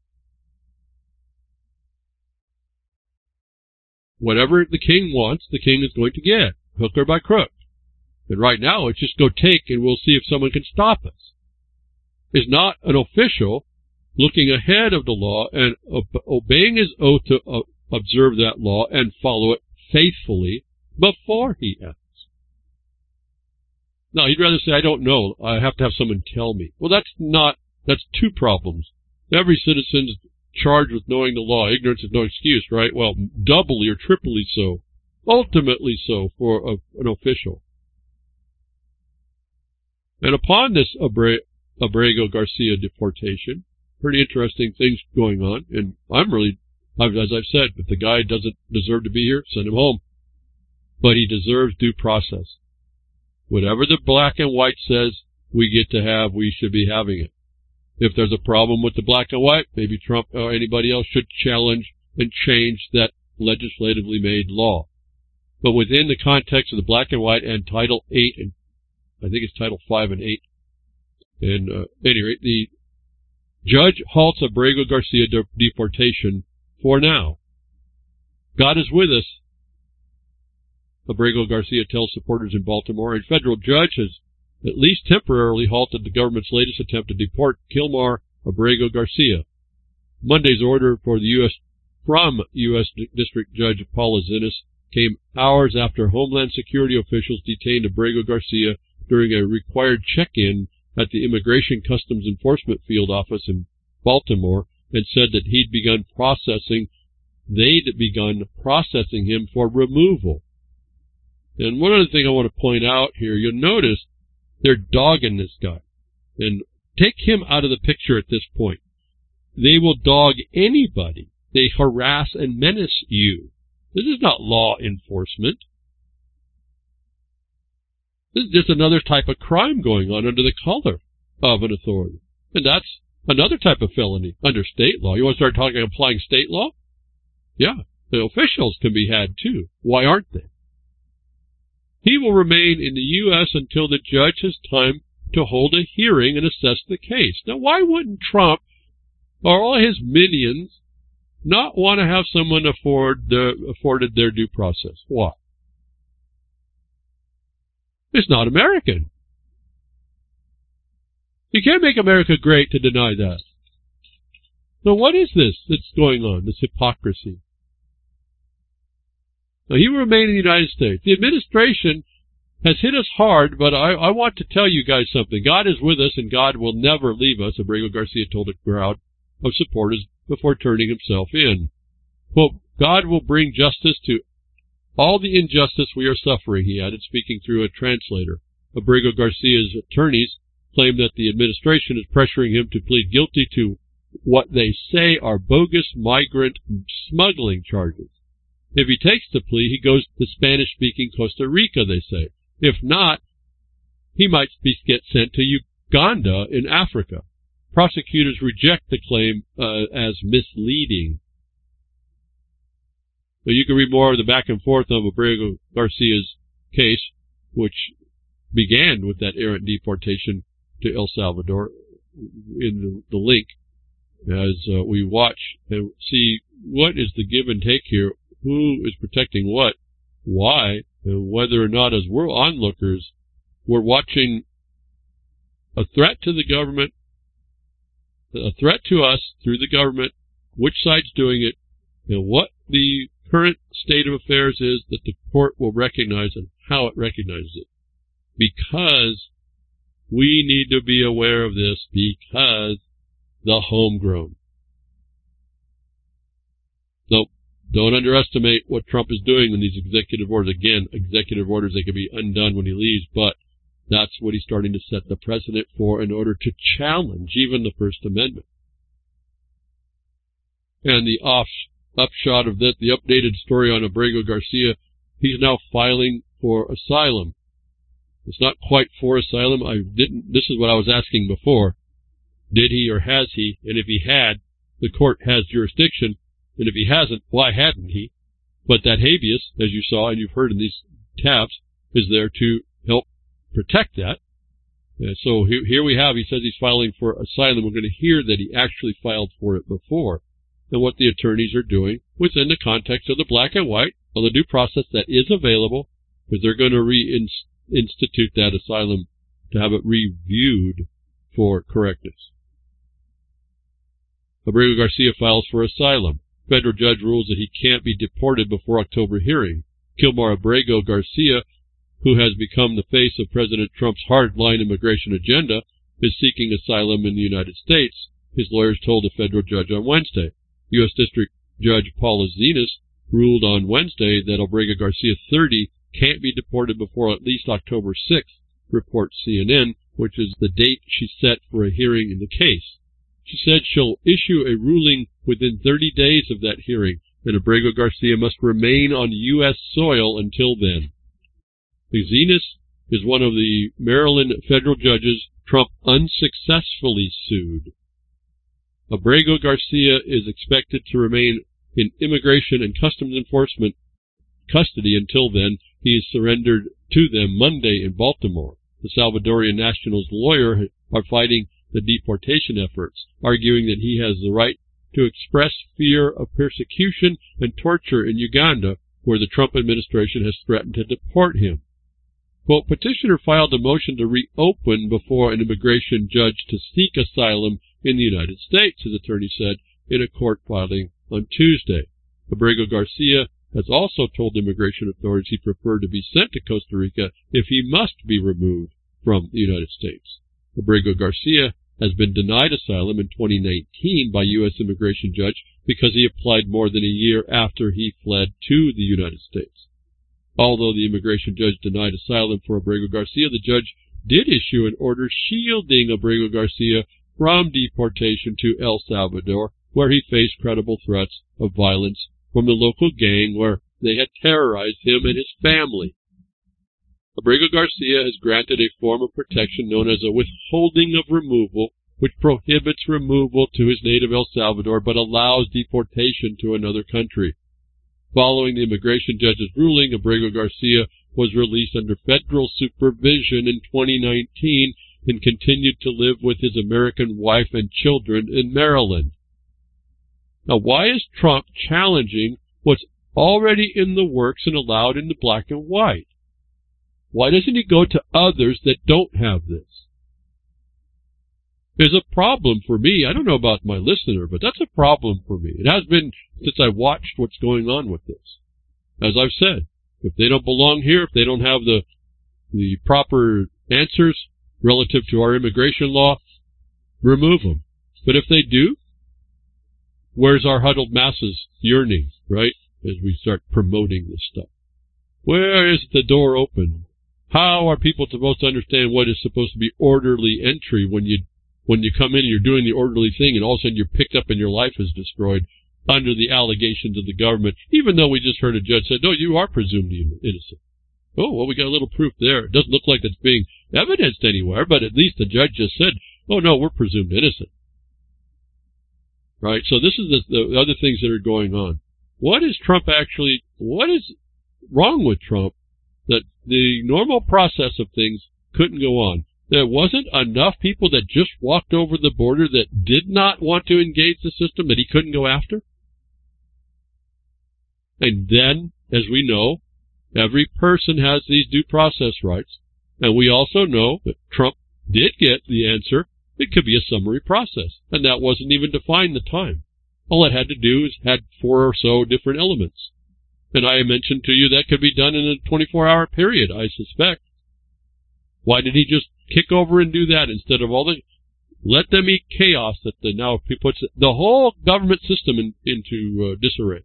Whatever the king wants, the king is going to get, hook or by crook. And right now, it's just go take and we'll see if someone can stop us. It's not an official looking ahead of the law and obeying his oath to observe that law and follow it faithfully before he acts. No, he'd rather say, I don't know. I have to have someone tell me. Well, that's two problems. Every citizen's charged with knowing the law. Ignorance is no excuse, right? Well, doubly or triply so. Ultimately so for an official. And upon this Abrego Garcia deportation, pretty interesting things going on. And as I've said, if the guy doesn't deserve to be here, send him home. But he deserves due process. Whatever the black and white says we get to have, we should be having it. If there's a problem with the black and white, maybe Trump or anybody else should challenge and change that legislatively made law. But within the context of the black and white and Title 8, and I think it's Title 5 and 8, and at any rate, the judge halts Abrego Garcia deportation for now. God is with us, Abrego Garcia tells supporters in Baltimore. A federal judge has at least temporarily halted the government's latest attempt to deport Kilmar Abrego Garcia. Monday's order from U.S. District Judge Paula Zinnes came hours after Homeland Security officials detained Abrego Garcia during a required check-in at the Immigration Customs Enforcement Field Office in Baltimore and said that they'd begun processing him for removal. And one other thing I want to point out here, you'll notice they're dogging this guy. And take him out of the picture at this point. They will dog anybody. They harass and menace you. This is not law enforcement. This is just another type of crime going on under the color of an authority. And that's another type of felony under state law. You want to start applying state law? Yeah, the officials can be had too. Why aren't they? He will remain in the U.S. until the judge has time to hold a hearing and assess the case. Now, why wouldn't Trump or all his minions not want to have someone afforded their due process? Why? It's not American. You can't make America great to deny that. So what is this that's going on, this hypocrisy? Now, he will remain in the United States. The administration has hit us hard, but I want to tell you guys something. God is with us, and God will never leave us, Abrego Garcia told a crowd of supporters before turning himself in. Quote, God will bring justice to all the injustice we are suffering," he added, speaking through a translator. Abrego Garcia's attorneys claim that the administration is pressuring him to plead guilty to what they say are bogus migrant smuggling charges. If he takes the plea, he goes to Spanish-speaking Costa Rica, they say. If not, he might get sent to Uganda in Africa. Prosecutors reject the claim as misleading. So you can read more of the back and forth of Abrego Garcia's case, which began with that errant deportation to El Salvador, in the link, as we watch and see what is the give and take here, who is protecting what, why, and whether or not, as we're onlookers, we're watching a threat to the government, a threat to us through the government, which side's doing it, and what the current state of affairs is that the court will recognize and how it recognizes it. Because we need to be aware of this, because the homegrown. So don't underestimate what Trump is doing in these executive orders. Again, executive orders, they can be undone when he leaves, but that's what he's starting to set the precedent for in order to challenge even the First Amendment. And the upshot of that, the updated story on Abrego Garcia, he's now filing for asylum. It's not quite for asylum. This is what I was asking before. Did he or has he? And if he had, the court has jurisdiction. And if he hasn't, why hadn't he? But that habeas, as you saw and you've heard in these tabs, is there to help protect that. So here we have, he says he's filing for asylum. We're going to hear that he actually filed for it before, and what the attorneys are doing within the context of the black and white, of the due process that is available, because they're going to reinstitute that asylum to have it reviewed for correctness. Abrego Garcia files for asylum. Federal judge rules that he can't be deported before October hearing. Kilmar Abrego Garcia, who has become the face of President Trump's hard-line immigration agenda, is seeking asylum in the United States, his lawyers told a federal judge on Wednesday. U.S. District Judge Paula Zenas ruled on Wednesday that Abrego Garcia, 30, can't be deported before at least October 6th, reports CNN, which is the date she set for a hearing in the case. She said she'll issue a ruling within 30 days of that hearing, and Abrego Garcia must remain on U.S. soil until then. Zenas is one of the Maryland federal judges Trump unsuccessfully sued. Abrego Garcia is expected to remain in Immigration and Customs Enforcement custody until then. He is surrendered to them Monday in Baltimore. The Salvadorian national's lawyers are fighting the deportation efforts, arguing that he has the right to express fear of persecution and torture in Uganda, where the Trump administration has threatened to deport him. Quote, petitioner filed a motion to reopen before an immigration judge to seek asylum in the United States, his attorney said in a court filing on Tuesday. Abrego Garcia has also told immigration authorities he preferred to be sent to Costa Rica if he must be removed from the United States. Abrego Garcia has been denied asylum in 2019 by U.S. immigration judge because he applied more than a year after he fled to the United States. Although the immigration judge denied asylum for Abrego Garcia, the judge did issue an order shielding Abrego Garcia from deportation to El Salvador, where he faced credible threats of violence from the local gang where they had terrorized him and his family. Abrego Garcia has granted a form of protection known as a withholding of removal, which prohibits removal to his native El Salvador but allows deportation to another country. Following the immigration judge's ruling, Abrego Garcia was released under federal supervision in 2019 and continued to live with his American wife and children in Maryland. Now, why is Trump challenging what's already in the works and allowed in the black and white? Why doesn't he go to others that don't have this? There's a problem for me. I don't know about my listener, but that's a problem for me. It has been since I watched what's going on with this. As I've said, if they don't belong here, if they don't have the proper answers relative to our immigration law, remove them. But if they do, where's our huddled masses yearning, right, as we start promoting this stuff? Where is the door open? How are people supposed to understand what is supposed to be orderly entry when you come in and you're doing the orderly thing and all of a sudden you're picked up and your life is destroyed under the allegations of the government, even though we just heard a judge say, no, you are presumed innocent. Oh, well, we got a little proof there. It doesn't look like that's being evidenced anywhere, but at least the judge just said, oh, no, we're presumed innocent. Right? So this is the other things that are going on. What is wrong with Trump that the normal process of things couldn't go on? There wasn't enough people that just walked over the border that did not want to engage the system that he couldn't go after? And then, as we know, every person has these due process rights, and we also know that Trump did get the answer. It could be a summary process, and that wasn't even defined the time. All it had to do is had 4 or so different elements. And I mentioned to you that could be done in a 24-hour period, I suspect. Why did he just kick over and do that instead of let them eat chaos that now puts the whole government system into disarray?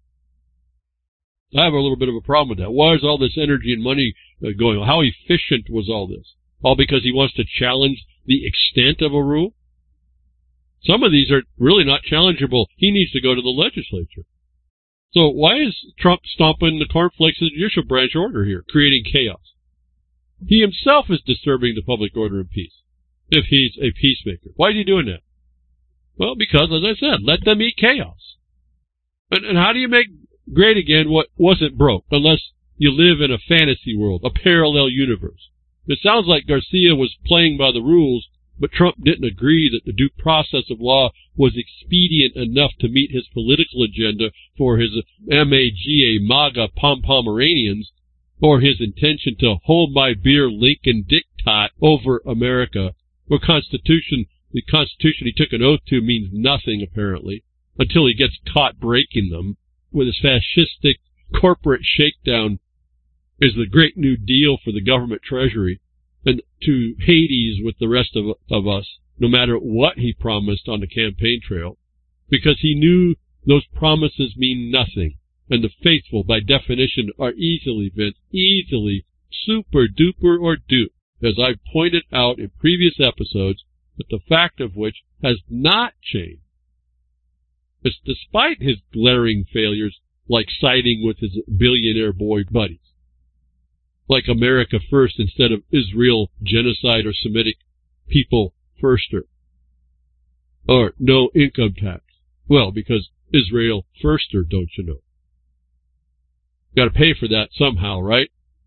I have a little bit of a problem with that. Why is all this energy and money going on? How efficient was all this? All because he wants to challenge the extent of a rule? Some of these are really not challengeable. He needs to go to the legislature. So why is Trump stomping the cornflakes of the judicial branch order here, creating chaos? He himself is disturbing the public order and peace, if he's a peacemaker. Why is he doing that? Well, because, as I said, let them eat chaos. And how do you make great again what wasn't broke, unless you live in a fantasy world, a parallel universe? It sounds like Garcia was playing by the rules, but Trump didn't agree that the due process of law was expedient enough to meet his political agenda for his MAGA pom-pomeranians, or his intention to hold my beer Lincoln diktat over America, where the Constitution he took an oath to means nothing, apparently, until he gets caught breaking them, with his fascistic corporate shakedown is the Great New Deal for the government treasury, and to Hades with the rest of us, no matter what he promised on the campaign trail, because he knew those promises mean nothing. And the faithful, by definition, are easily, Vince, super duper or duped, as I've pointed out in previous episodes, but the fact of which has not changed. It's despite his glaring failures, like siding with his billionaire boy buddies, like America first instead of Israel genocide or Semitic people firster, or no income tax. Well, because Israel firster, don't you know? Got to pay for that somehow, right?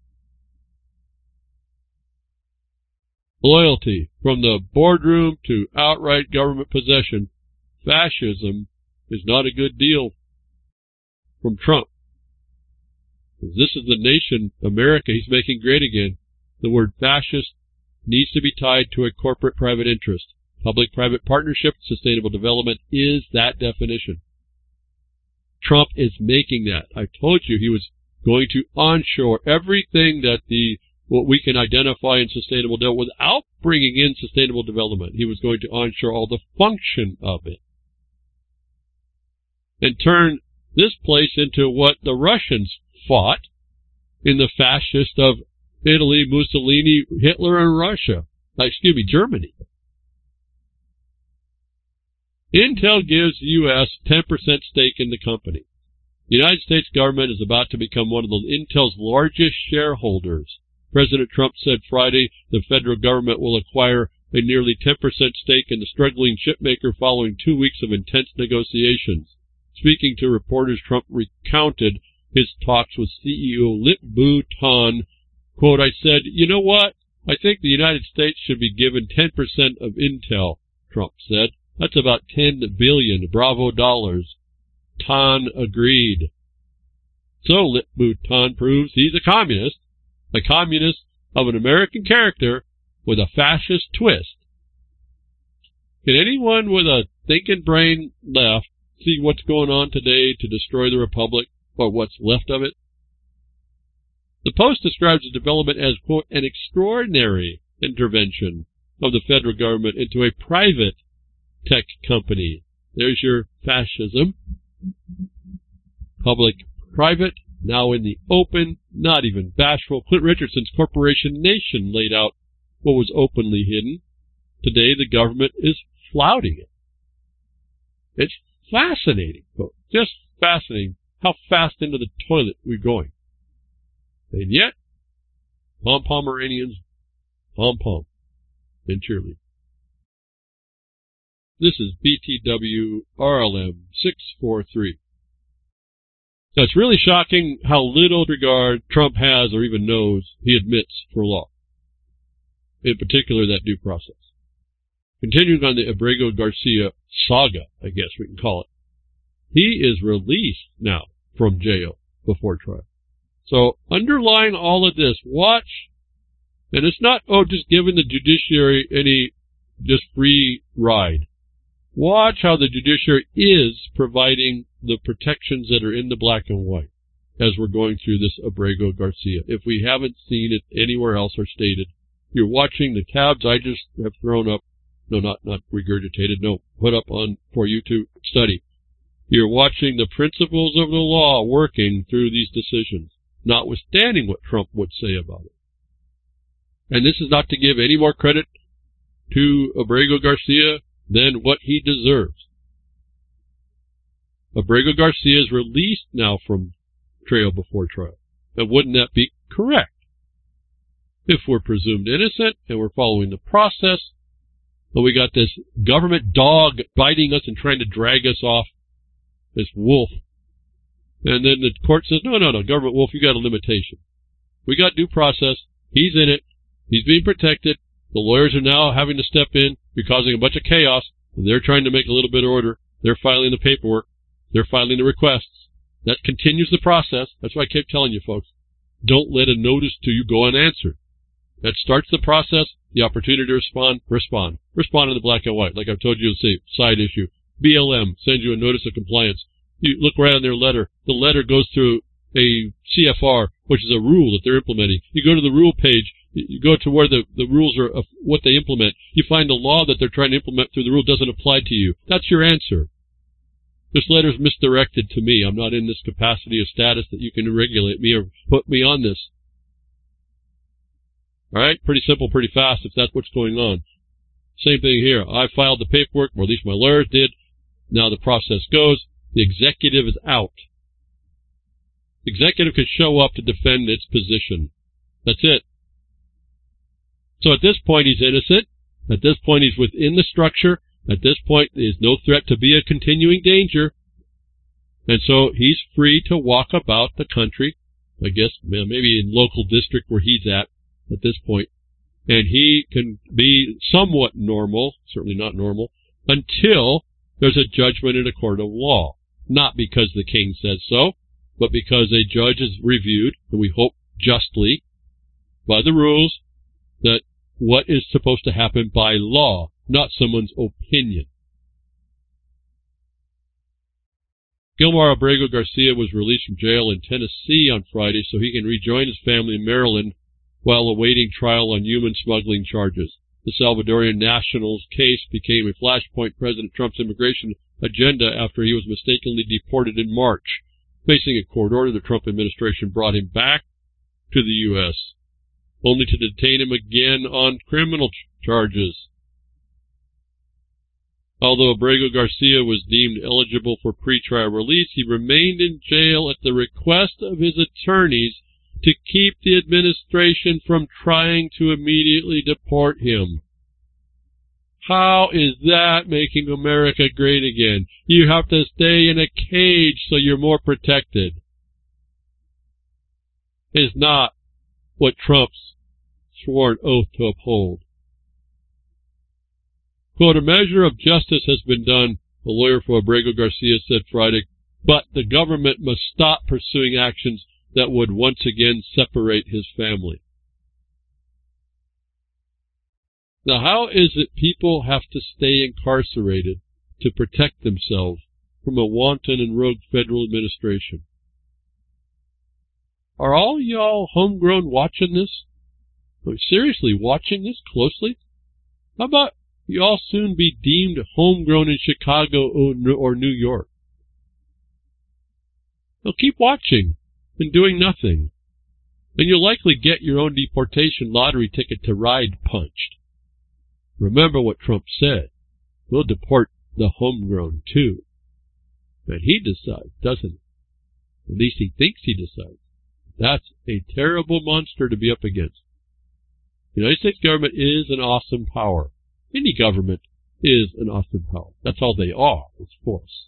Loyalty, from the boardroom to outright government possession. Fascism is not a good deal from Trump. This is the nation, America, he's making great again. The word fascist needs to be tied to a corporate private interest. Public-private partnership, sustainable development is that definition. Trump is making that. I told you he was going to onshore everything that what we can identify in sustainable development without bringing in sustainable development. He was going to onshore all the function of it and turn this place into what the Russians fought in the fascist of Italy, Mussolini, Hitler, and Germany. Intel gives the U.S. 10% stake in the company. The United States government is about to become one of Intel's largest shareholders. President Trump said Friday the federal government will acquire a nearly 10% stake in the struggling chipmaker following 2 weeks of intense negotiations. Speaking to reporters, Trump recounted his talks with CEO Lip-Bu Tan. Quote, I said, you know what? I think the United States should be given 10% of Intel, Trump said. That's about $10 billion, bravo dollars. Tan agreed. So Lip-Bu Tan proves he's a communist of an American character with a fascist twist. Can anyone with a thinking brain left see what's going on today to destroy the republic, or what's left of it? The Post describes the development as, quote, an extraordinary intervention of the federal government into a private tech company. There's your fascism. Public-private now in the open, not even bashful. Clint Richardson's Corporation Nation laid out what was openly hidden. Today, the government is flouting it. It's fascinating, folks. Just fascinating how fast into the toilet we're going. And yet, Pomeranians, pom-pom, and cheerlead. This is BTW RLM 643. Now, it's really shocking how little regard Trump has or even knows he admits for law. In particular, that due process. Continuing on the Abrego Garcia saga, I guess we can call it. He is released now from jail before trial. So, underlying all of this, watch, and it's not, just giving the judiciary any just free ride. Watch how the judiciary is providing the protections that are in the black and white as we're going through this Abrego Garcia. If we haven't seen it anywhere else or stated, you're watching the tabs I just have thrown up. No, not regurgitated. No, put up on for you to study. You're watching the principles of the law working through these decisions, notwithstanding what Trump would say about it. And this is not to give any more credit to Abrego Garcia than what he deserves. Abrego Garcia is released now from trial before trial. And wouldn't that be correct? If we're presumed innocent and we're following the process, but we got this government dog biting us and trying to drag us off, this wolf. And then the court says, no, government wolf, you got a limitation. We got due process. He's in it. He's being protected. The lawyers are now having to step in. You're causing a bunch of chaos. And they're trying to make a little bit of order. They're filing the paperwork. They're filing the requests. That continues the process. That's why I keep telling you, folks. Don't let a notice to you go unanswered. That starts the process. The opportunity to respond. Respond in the black and white. Like I've told you, say, side issue. BLM sends you a notice of compliance. You look right on their letter. The letter goes through a CFR, which is a rule that they're implementing. You go to the rule page. You go to where the rules are of what they implement. You find the law that they're trying to implement through the rule doesn't apply to you. That's your answer. This letter's misdirected to me. I'm not in this capacity of status that you can regulate me or put me on this. All right? Pretty simple, pretty fast if that's what's going on. Same thing here. I filed the paperwork, or at least my lawyers did. Now the process goes. The executive is out. The executive can show up to defend its position. That's it. So at this point, he's innocent. At this point, he's within the structure. At this point, there's no threat to be a continuing danger. And so he's free to walk about the country, I guess, maybe in local district where he's at this point. And he can be somewhat normal, certainly not normal, until there's a judgment in a court of law. Not because the king says so, but because a judge has reviewed, and we hope justly, by the rules, that what is supposed to happen by law, not someone's opinion. Gilmar Abrego Garcia was released from jail in Tennessee on Friday so he can rejoin his family in Maryland while awaiting trial on human smuggling charges. The Salvadorian national's case became a flashpoint President Trump's immigration agenda after he was mistakenly deported in March. Facing a court order, the Trump administration brought him back to the U.S., only to detain him again on criminal charges. Although Abrego Garcia was deemed eligible for pretrial release, he remained in jail at the request of his attorneys to keep the administration from trying to immediately deport him. How is that making America great again? You have to stay in a cage so you're more protected. Is not what Trump's sworn oath to uphold. Quote, a measure of justice has been done, a lawyer for Abrego Garcia said Friday, but the government must stop pursuing actions that would once again separate his family. Now, how is it people have to stay incarcerated to protect themselves from a wanton and rogue federal administration? Are all y'all homegrown watching this? Seriously, watching this closely? How about y'all soon be deemed homegrown in Chicago or New York? Well, keep watching. than doing nothing. And you'll likely get your own deportation lottery ticket to ride punched. Remember what Trump said. We'll deport the homegrown, too. And he decides, doesn't he? At least he thinks he decides. That's a terrible monster to be up against. The United States government is an awesome power. Any government is an awesome power. That's all they are, is force.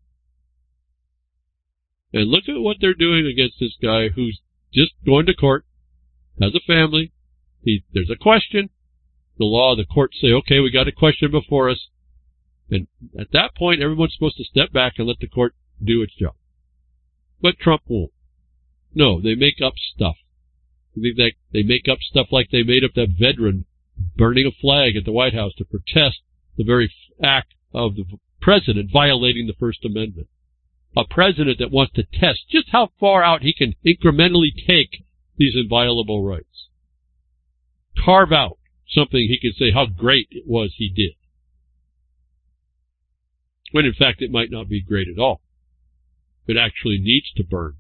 And look at what they're doing against this guy who's just going to court, has a family. There's a question. The law, the courts say, okay, we got a question before us. And at that point, everyone's supposed to step back and let the court do its job. But Trump won't. No, they make up stuff. They make up stuff like they made up that veteran burning a flag at the White House to protest the very act of the president violating the First Amendment. A president that wants to test just how far out he can incrementally take these inviolable rights. Carve out something he can say how great it was he did. When in fact it might not be great at all. It actually needs to burn.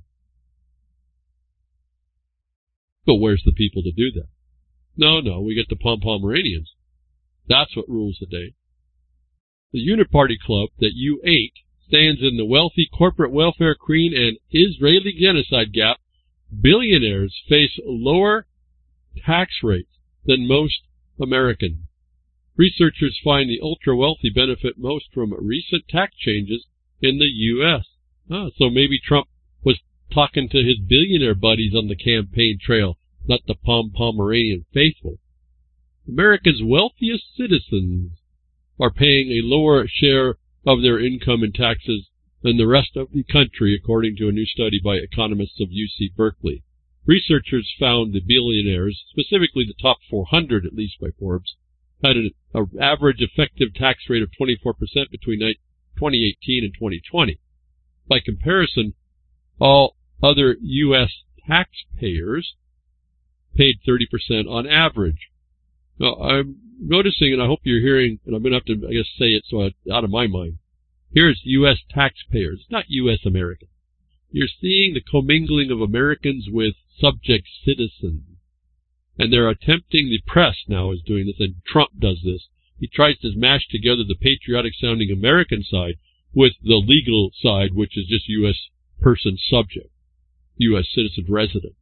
But where's the people to do that? No, we get the Pomeranians. That's what rules the day. The Uniparty Club that you ate stands in the wealthy corporate welfare queen and Israeli genocide gap. Billionaires face lower tax rates than most Americans. Researchers find the ultra-wealthy benefit most from recent tax changes in the U.S. So maybe Trump was talking to his billionaire buddies on the campaign trail, not the Pomeranian faithful. America's wealthiest citizens are paying a lower share of their income in taxes than the rest of the country, according to a new study by economists of UC Berkeley. Researchers found the billionaires, specifically the top 400, at least by Forbes, had an average effective tax rate of 24% between 2018 and 2020. By comparison, all other U.S. taxpayers paid 30% on average. Now, I'm noticing, and I hope you're hearing, and I'm going to have to, I guess, say it so it's out of my mind. Here's U.S. taxpayers, not U.S. Americans. You're seeing the commingling of Americans with subject citizens. And they're attempting, the press now is doing this, and Trump does this. He tries to mash together the patriotic-sounding American side with the legal side, which is just U.S. person subject, U.S. citizen residents.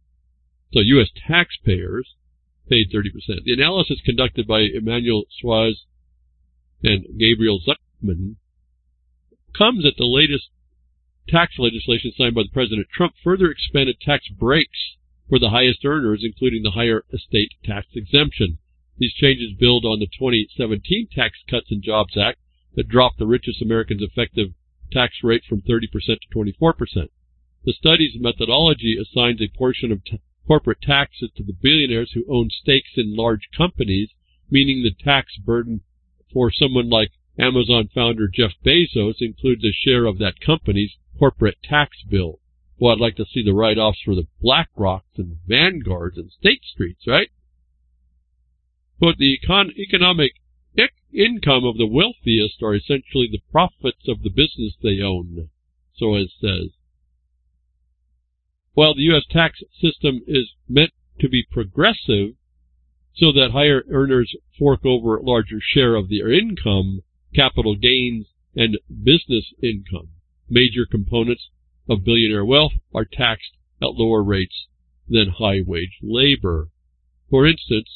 So U.S. taxpayers paid 30%. The analysis conducted by Emmanuel Schwaz and Gabriel Zuckman comes at the latest tax legislation signed by the President Trump further expanded tax breaks for the highest earners, including the higher estate tax exemption. These changes build on the 2017 Tax Cuts and Jobs Act that dropped the richest Americans' effective tax rate from 30% to 24%. The study's methodology assigns a portion of corporate taxes to the billionaires who own stakes in large companies, meaning the tax burden for someone like Amazon founder Jeff Bezos includes a share of that company's corporate tax bill. Well, I'd like to see the write-offs for the BlackRocks and Vanguards and State Streets, right? But the economic income of the wealthiest are essentially the profits of the business they own, so it says. While the U.S. tax system is meant to be progressive so that higher earners fork over a larger share of their income, capital gains, and business income, major components of billionaire wealth are taxed at lower rates than high-wage labor. For instance,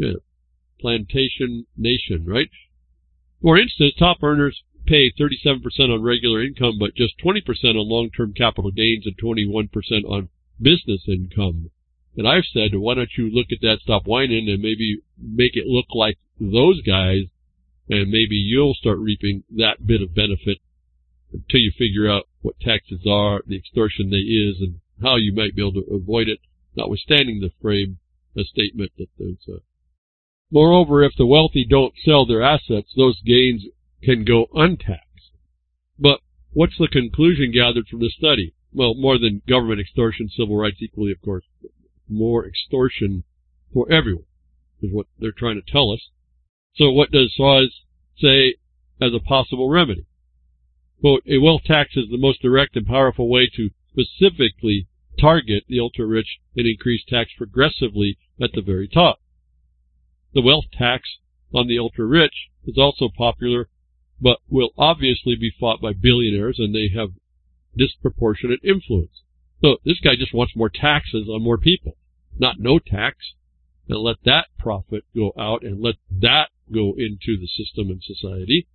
plantation nation, right? For instance, top earners pay 37% on regular income, but just 20% on long-term capital gains and 21% on business income. And I've said, why don't you look at that, stop whining, and maybe make it look like those guys, and maybe you'll start reaping that bit of benefit until you figure out what taxes are, the extortion there is, and how you might be able to avoid it, notwithstanding the frame, a statement that there's a... Moreover, if the wealthy don't sell their assets, those gains can go untaxed. But what's the conclusion gathered from the study? Well, more than government extortion, civil rights equally, of course. More extortion for everyone is what they're trying to tell us. So what does Schwaz say as a possible remedy? Quote, a wealth tax is the most direct and powerful way to specifically target the ultra-rich and increase tax progressively at the very top. The wealth tax on the ultra-rich is also popular, but will obviously be fought by billionaires, and they have disproportionate influence. So this guy just wants more taxes on more people, not no tax, and let that profit go out and let that go into the system and society.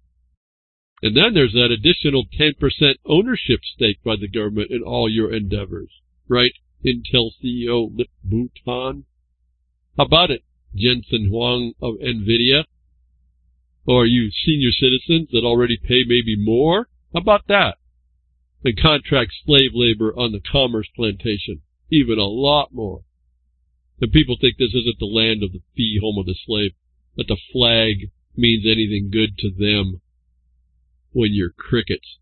And then there's that additional 10% ownership stake by the government in all your endeavors, right? Intel CEO Lip Bhutan. How about it, Jensen Huang of NVIDIA? Or you senior citizens that already pay maybe more? How about that? And contract slave labor on the Commerce Plantation, even a lot more. And people think this isn't the land of the fee, home of the slave, that the flag means anything good to them when you're crickets.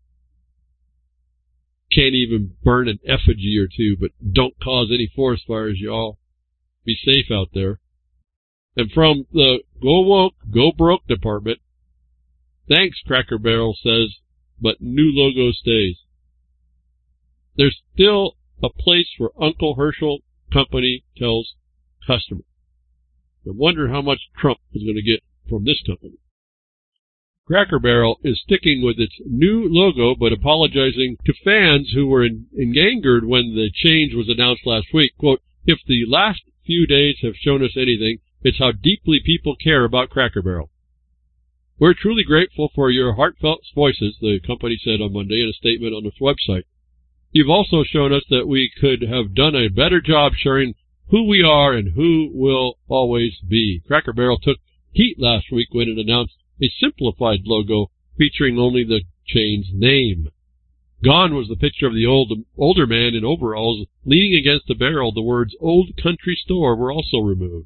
Can't even burn an effigy or two, but don't cause any forest fires, y'all. Be safe out there. And from the Go Woke, Go Broke department, thanks, Cracker Barrel says, but new logo stays. There's still a place for Uncle Herschel, company tells customer. I wonder how much Trump is going to get from this company. Cracker Barrel is sticking with its new logo, but apologizing to fans who were angered when the change was announced last week. Quote, if the last few days have shown us anything, it's how deeply people care about Cracker Barrel. We're truly grateful for your heartfelt voices, the company said on Monday in a statement on its website. You've also shown us that we could have done a better job sharing who we are and who we'll always be. Cracker Barrel took heat last week when it announced a simplified logo featuring only the chain's name. Gone was the picture of the older man in overalls leaning against the barrel. The words Old Country Store were also removed.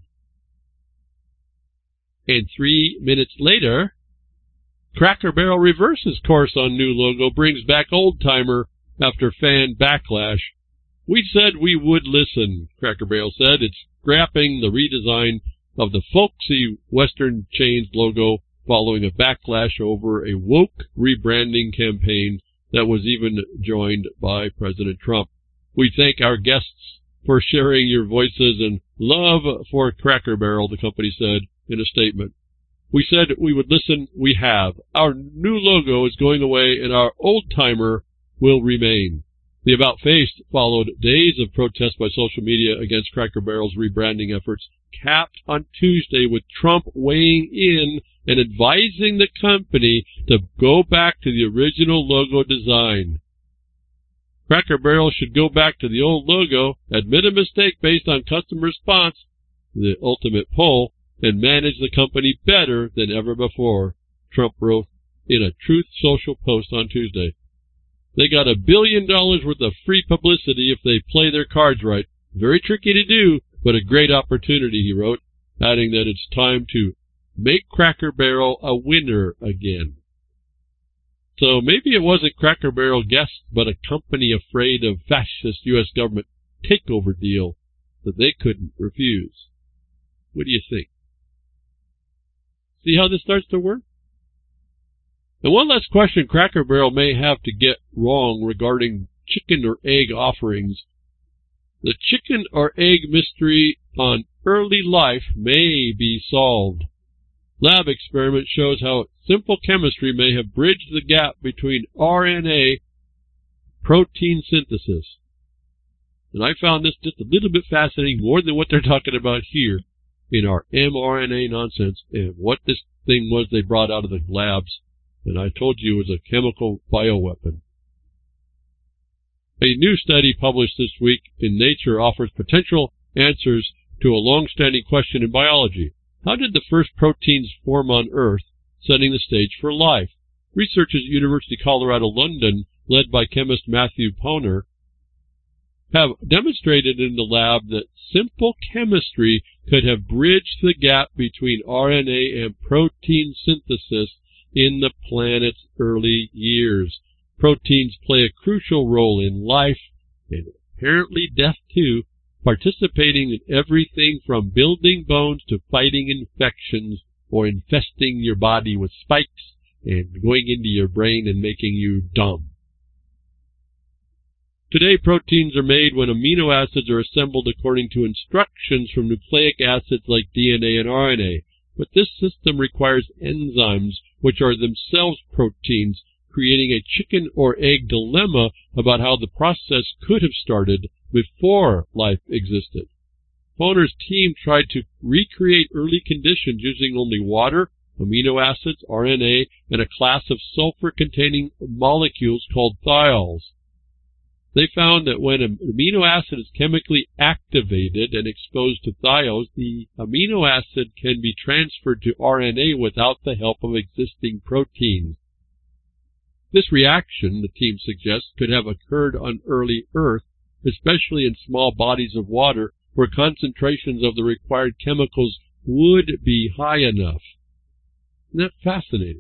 And 3 minutes later, Cracker Barrel reverses course on new logo, brings back Old Timer after fan backlash. We said we would listen, Cracker Barrel said. It's scrapping the redesign of the folksy Western Chains logo following a backlash over a woke rebranding campaign that was even joined by President Trump. We thank our guests for sharing your voices and love for Cracker Barrel, the company said in a statement. We said we would listen. We have. Our new logo is going away and our old timer will remain. The about face followed days of protests by social media against Cracker Barrel's rebranding efforts, capped on Tuesday with Trump weighing in and advising the company to go back to the original logo design. Cracker Barrel should go back to the old logo, admit a mistake based on customer response, the ultimate poll, and manage the company better than ever before, Trump wrote in a Truth Social post on Tuesday. They got $1 billion worth of free publicity if they play their cards right. Very tricky to do, but a great opportunity, he wrote, adding that it's time to make Cracker Barrel a winner again. So maybe it wasn't Cracker Barrel guests, but a company afraid of fascist U.S. government takeover deal that they couldn't refuse. What do you think? See how this starts to work? And one last question Cracker Barrel may have to get wrong regarding chicken or egg offerings. The chicken or egg mystery on early life may be solved. Lab experiment shows how simple chemistry may have bridged the gap between RNA protein synthesis. And I found this just a little bit fascinating, more than what they're talking about here in our mRNA nonsense and what this thing was they brought out of the labs. And I told you it was a chemical bioweapon. A new study published this week in Nature offers potential answers to a long-standing question in biology. How did the first proteins form on Earth, setting the stage for life? Researchers at University of Colorado, London, led by chemist Matthew Poner, have demonstrated in the lab that simple chemistry could have bridged the gap between RNA and protein synthesis in the planet's early years. Proteins play a crucial role in life, and apparently death too, participating in everything from building bones to fighting infections or infesting your body with spikes and going into your brain and making you dumb. Today, proteins are made when amino acids are assembled according to instructions from nucleic acids like DNA and RNA. But this system requires enzymes, which are themselves proteins, creating a chicken or egg dilemma about how the process could have started before life existed. Foner's team tried to recreate early conditions using only water, amino acids, RNA, and a class of sulfur-containing molecules called thiols. They found that when an amino acid is chemically activated and exposed to thiols, the amino acid can be transferred to RNA without the help of existing proteins. This reaction, the team suggests, could have occurred on early Earth, especially in small bodies of water where concentrations of the required chemicals would be high enough. Isn't that fascinating?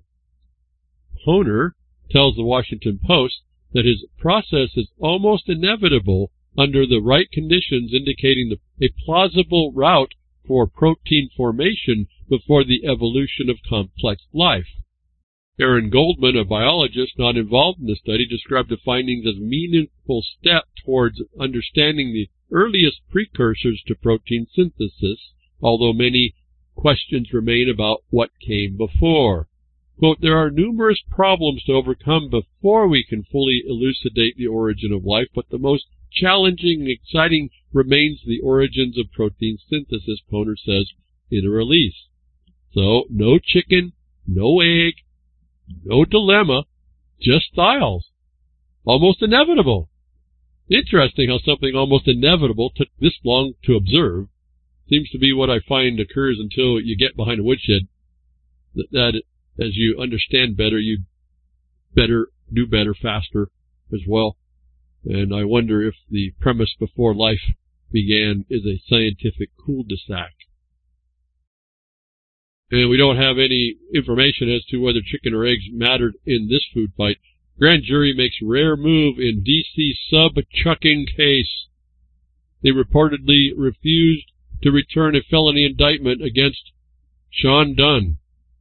Foner tells the Washington Post that his process is almost inevitable under the right conditions, indicating a plausible route for protein formation before the evolution of complex life. Aaron Goldman, a biologist not involved in the study, described the findings as a meaningful step towards understanding the earliest precursors to protein synthesis, although many questions remain about what came before. Quote, there are numerous problems to overcome before we can fully elucidate the origin of life, but the most challenging and exciting remains the origins of protein synthesis, Foner says in a release. So, no chicken, no egg, no dilemma, just thiols. Almost inevitable. Interesting how something almost inevitable took this long to observe. Seems to be what I find occurs until you get behind a woodshed. That as you understand better, you better do better faster as well. And I wonder if the premise before life began is a scientific cul-de-sac. And we don't have any information as to whether chicken or eggs mattered in this food fight. Grand jury makes rare move in D.C. sub-chucking case. They reportedly refused to return a felony indictment against Sean Dunn.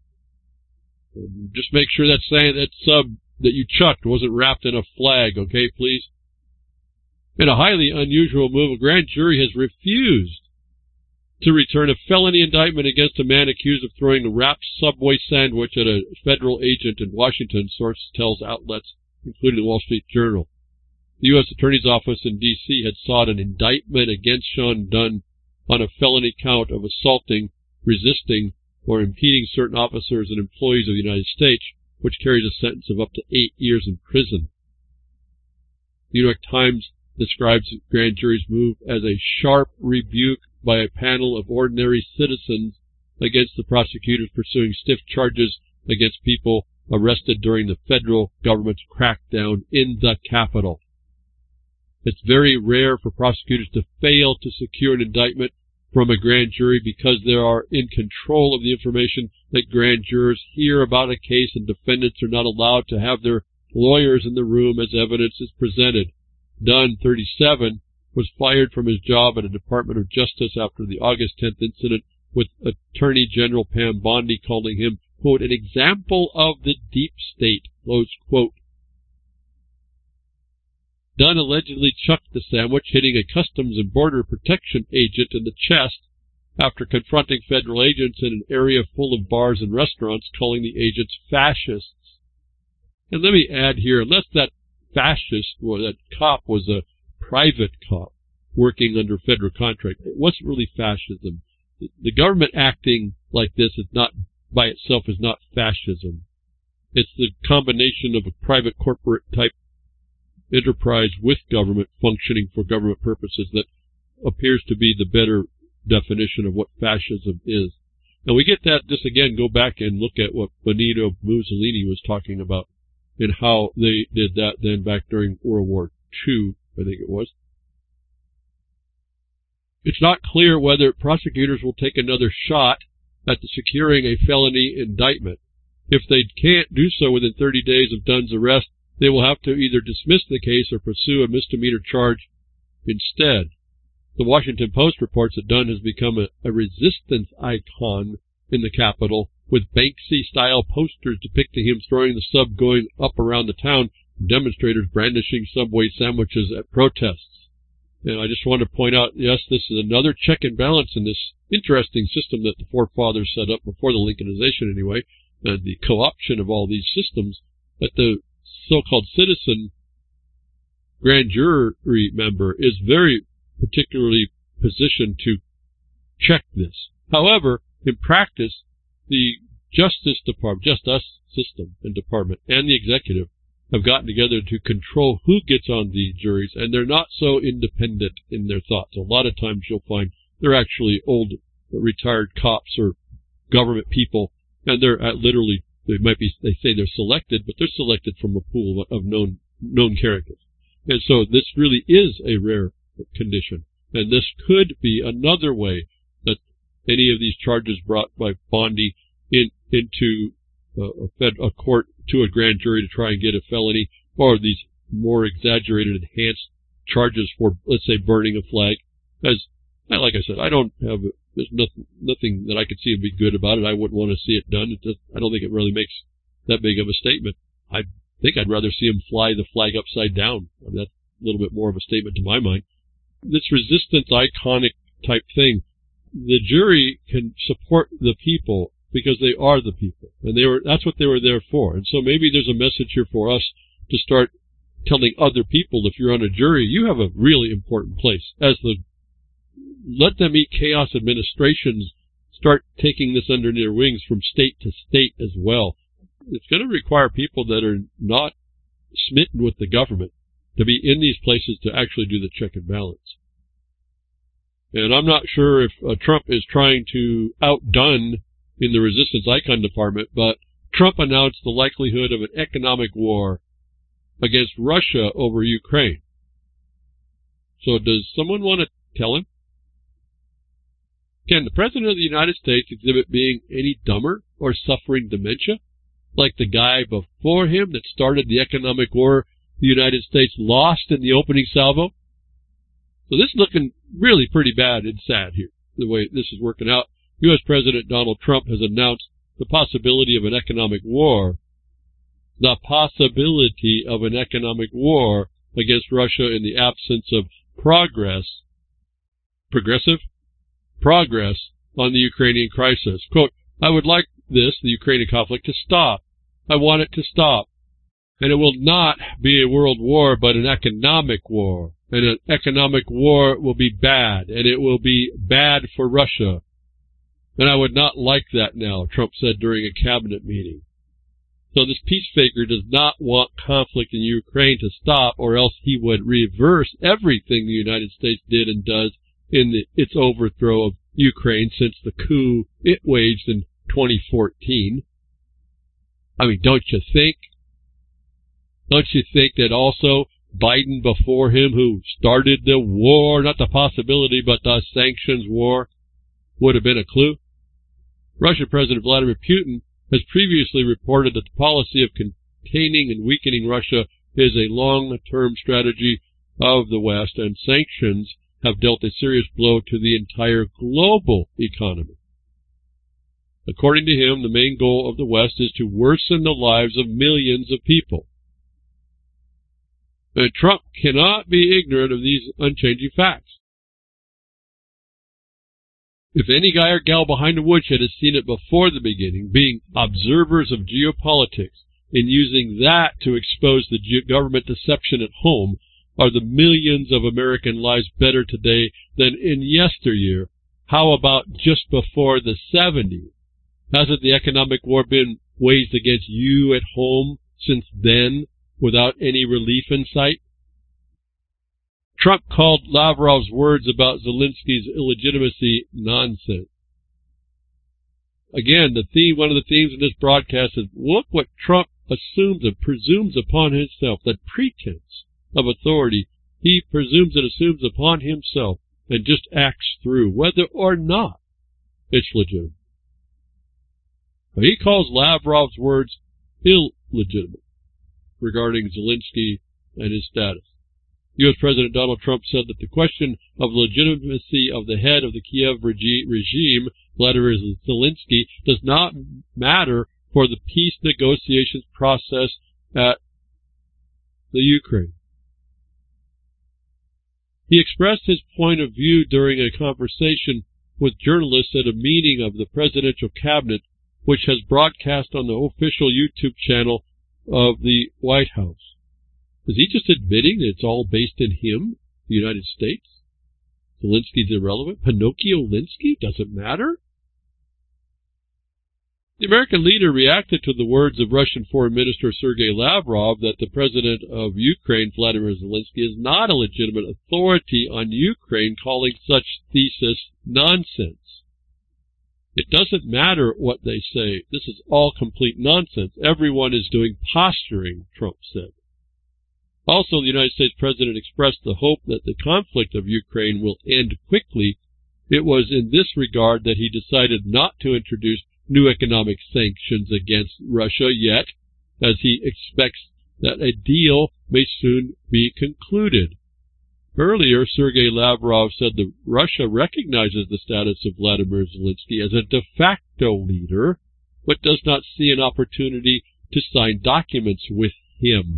Just make sure that sub that you chucked wasn't wrapped in a flag, okay, please? In a highly unusual move, a grand jury has refused to return a felony indictment against a man accused of throwing a wrapped Subway sandwich at a federal agent in Washington, source tells outlets, including the Wall Street Journal. The U.S. Attorney's Office in D.C. had sought an indictment against Sean Dunn on a felony count of assaulting, resisting, or impeding certain officers and employees of the United States, which carries a sentence of up to 8 years in prison. The New York Times describes the grand jury's move as a sharp rebuke by a panel of ordinary citizens against the prosecutors pursuing stiff charges against people arrested during the federal government's crackdown in the Capitol. It's very rare for prosecutors to fail to secure an indictment from a grand jury because they are in control of the information that grand jurors hear about a case, and defendants are not allowed to have their lawyers in the room as evidence is presented. Dunn, 37, was fired from his job at the Department of Justice after the August 10th incident, with Attorney General Pam Bondi calling him, quote, an example of the deep state, close quote. Dunn allegedly chucked the sandwich, hitting a Customs and Border Protection agent in the chest after confronting federal agents in an area full of bars and restaurants, calling the agents fascists. And let me add here, unless that fascist, or that cop was a private cop working under federal contract, it wasn't really fascism. The government acting like this is not, by itself, is not fascism. It's the combination of a private corporate type enterprise with government functioning for government purposes that appears to be the better definition of what fascism is. And we get that, just again, go back and look at what Benito Mussolini was talking about and how they did that then back during World War II, I think it was. It's not clear whether prosecutors will take another shot at securing a felony indictment. If they can't do so within 30 days of Dunn's arrest, they will have to either dismiss the case or pursue a misdemeanor charge instead. The Washington Post reports that Dunn has become a resistance icon in the Capitol, with Banksy-style posters depicting him throwing the sub going up around the town, demonstrators brandishing Subway sandwiches at protests. And I just want to point out, yes, this is another check and balance in this interesting system that the forefathers set up before the Lincolnization anyway, and the co-option of all these systems, that the so-called citizen grand jury member is very particularly positioned to check this. However, in practice, the Justice Department, Just Us system and department, and the executive have gotten together to control who gets on the juries, and they're not so independent in their thoughts. A lot of times you'll find they're actually old, retired cops or government people, and they're literally, they say they're selected, but they're selected from a pool of known characters. And so this really is a rare condition, and this could be another way that any of these charges brought by Bondi into a court to a grand jury to try and get a felony, or these more exaggerated, enhanced charges for, let's say, burning a flag. As like I said, there's nothing that I could see would be good about it. I wouldn't want to see it done. I don't think it really makes that big of a statement. I think I'd rather see him fly the flag upside down. I mean, that's a little bit more of a statement to my mind. This resistance iconic type thing, the jury can support the people because they are the people, and that's what they were there for. And so maybe there's a message here for us to start telling other people, if you're on a jury, you have a really important place. As the Let Them Eat Chaos administrations start taking this under their wings from state to state as well, it's going to require people that are not smitten with the government to be in these places to actually do the check and balance. And I'm not sure if Trump is trying to outdone in the resistance icon department, but Trump announced the likelihood of an economic war against Russia over Ukraine. So does someone want to tell him? Can the President of the United States exhibit being any dumber or suffering dementia, like the guy before him that started the economic war the United States lost in the opening salvo? So this is looking really pretty bad and sad here, the way this is working out. U.S. President Donald Trump has announced the possibility of an economic war. The possibility of an economic war against Russia in the absence of progress on the Ukrainian crisis. Quote, I would like the Ukrainian conflict, to stop. I want it to stop. And it will not be a world war, but an economic war. And an economic war will be bad, and it will be bad for Russia. And I would not like that now, Trump said during a cabinet meeting. So this peace faker does not want conflict in Ukraine to stop, or else he would reverse everything the United States did and does in its overthrow of Ukraine since the coup it waged in 2014. I mean, don't you think that also Biden before him, who started the war, not the possibility, but the sanctions war, would have been a clue? Russian President Vladimir Putin has previously reported that the policy of containing and weakening Russia is a long-term strategy of the West, and sanctions have dealt a serious blow to the entire global economy. According to him, the main goal of the West is to worsen the lives of millions of people. And Trump cannot be ignorant of these unchanging facts. If any guy or gal behind the woodshed has seen it before the beginning, being observers of geopolitics, and using that to expose the government deception at home, are the millions of American lives better today than in yesteryear? How about just before the 70s? Hasn't the economic war been waged against you at home since then, without any relief in sight? Trump called Lavrov's words about Zelensky's illegitimacy nonsense. Again, one of the themes in this broadcast is, look what Trump assumes and presumes upon himself, that pretense of authority he presumes and assumes upon himself, and just acts through, whether or not it's legitimate. But he calls Lavrov's words illegitimate regarding Zelensky and his status. U.S. President Donald Trump said that the question of legitimacy of the head of the Kiev regime, Vladimir Zelensky, does not matter for the peace negotiations process at the Ukraine. He expressed his point of view during a conversation with journalists at a meeting of the presidential cabinet, which has broadcast on the official YouTube channel of the White House. Is he just admitting that it's all based in him, the United States? Zelensky's irrelevant? Pinocchio Linsky? Doesn't matter? The American leader reacted to the words of Russian Foreign Minister Sergei Lavrov that the president of Ukraine, Vladimir Zelensky, is not a legitimate authority on Ukraine, calling such thesis nonsense. It doesn't matter what they say. This is all complete nonsense. Everyone is doing posturing, Trump said. Also, the United States president expressed the hope that the conflict of Ukraine will end quickly. It was in this regard that he decided not to introduce new economic sanctions against Russia yet, as he expects that a deal may soon be concluded. Earlier, Sergei Lavrov said that Russia recognizes the status of Vladimir Zelensky as a de facto leader, but does not see an opportunity to sign documents with him.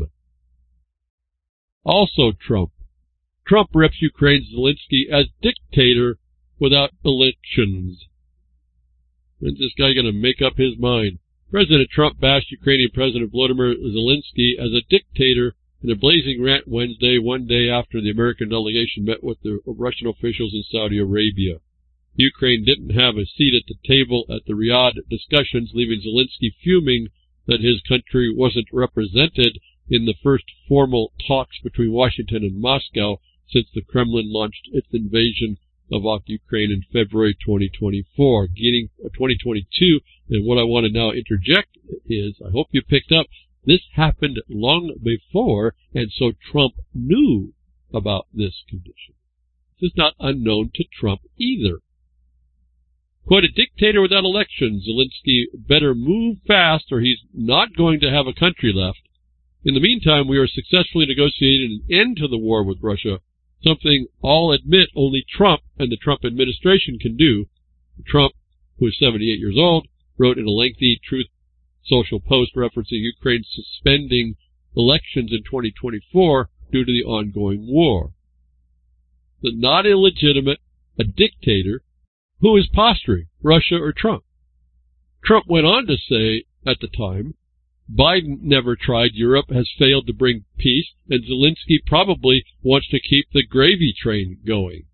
Also Trump. Trump reps Ukraine's Zelensky as dictator without elections. When's this guy going to make up his mind? President Trump bashed Ukrainian President Volodymyr Zelensky as a dictator in a blazing rant Wednesday, one day after the American delegation met with the Russian officials in Saudi Arabia. Ukraine didn't have a seat at the table at the Riyadh discussions, leaving Zelensky fuming that his country wasn't represented in the first formal talks between Washington and Moscow since the Kremlin launched its invasion of Ukraine in February 2024, getting 2022. And what I want to now interject is, I hope you picked up, this happened long before, and so Trump knew about this condition. This is not unknown to Trump either. Quote, a dictator without elections. Zelensky better move fast or he's not going to have a country left. In the meantime, we are successfully negotiating an end to the war with Russia, something I'll admit only Trump and the Trump administration can do. Trump, who is 78 years old, wrote in a lengthy Truth Social post referencing Ukraine suspending elections in 2024 due to the ongoing war. The not illegitimate, a dictator, who is posturing, Russia or Trump. Trump went on to say at the time, Biden never tried, Europe has failed to bring peace, and Zelensky probably wants to keep the gravy train going.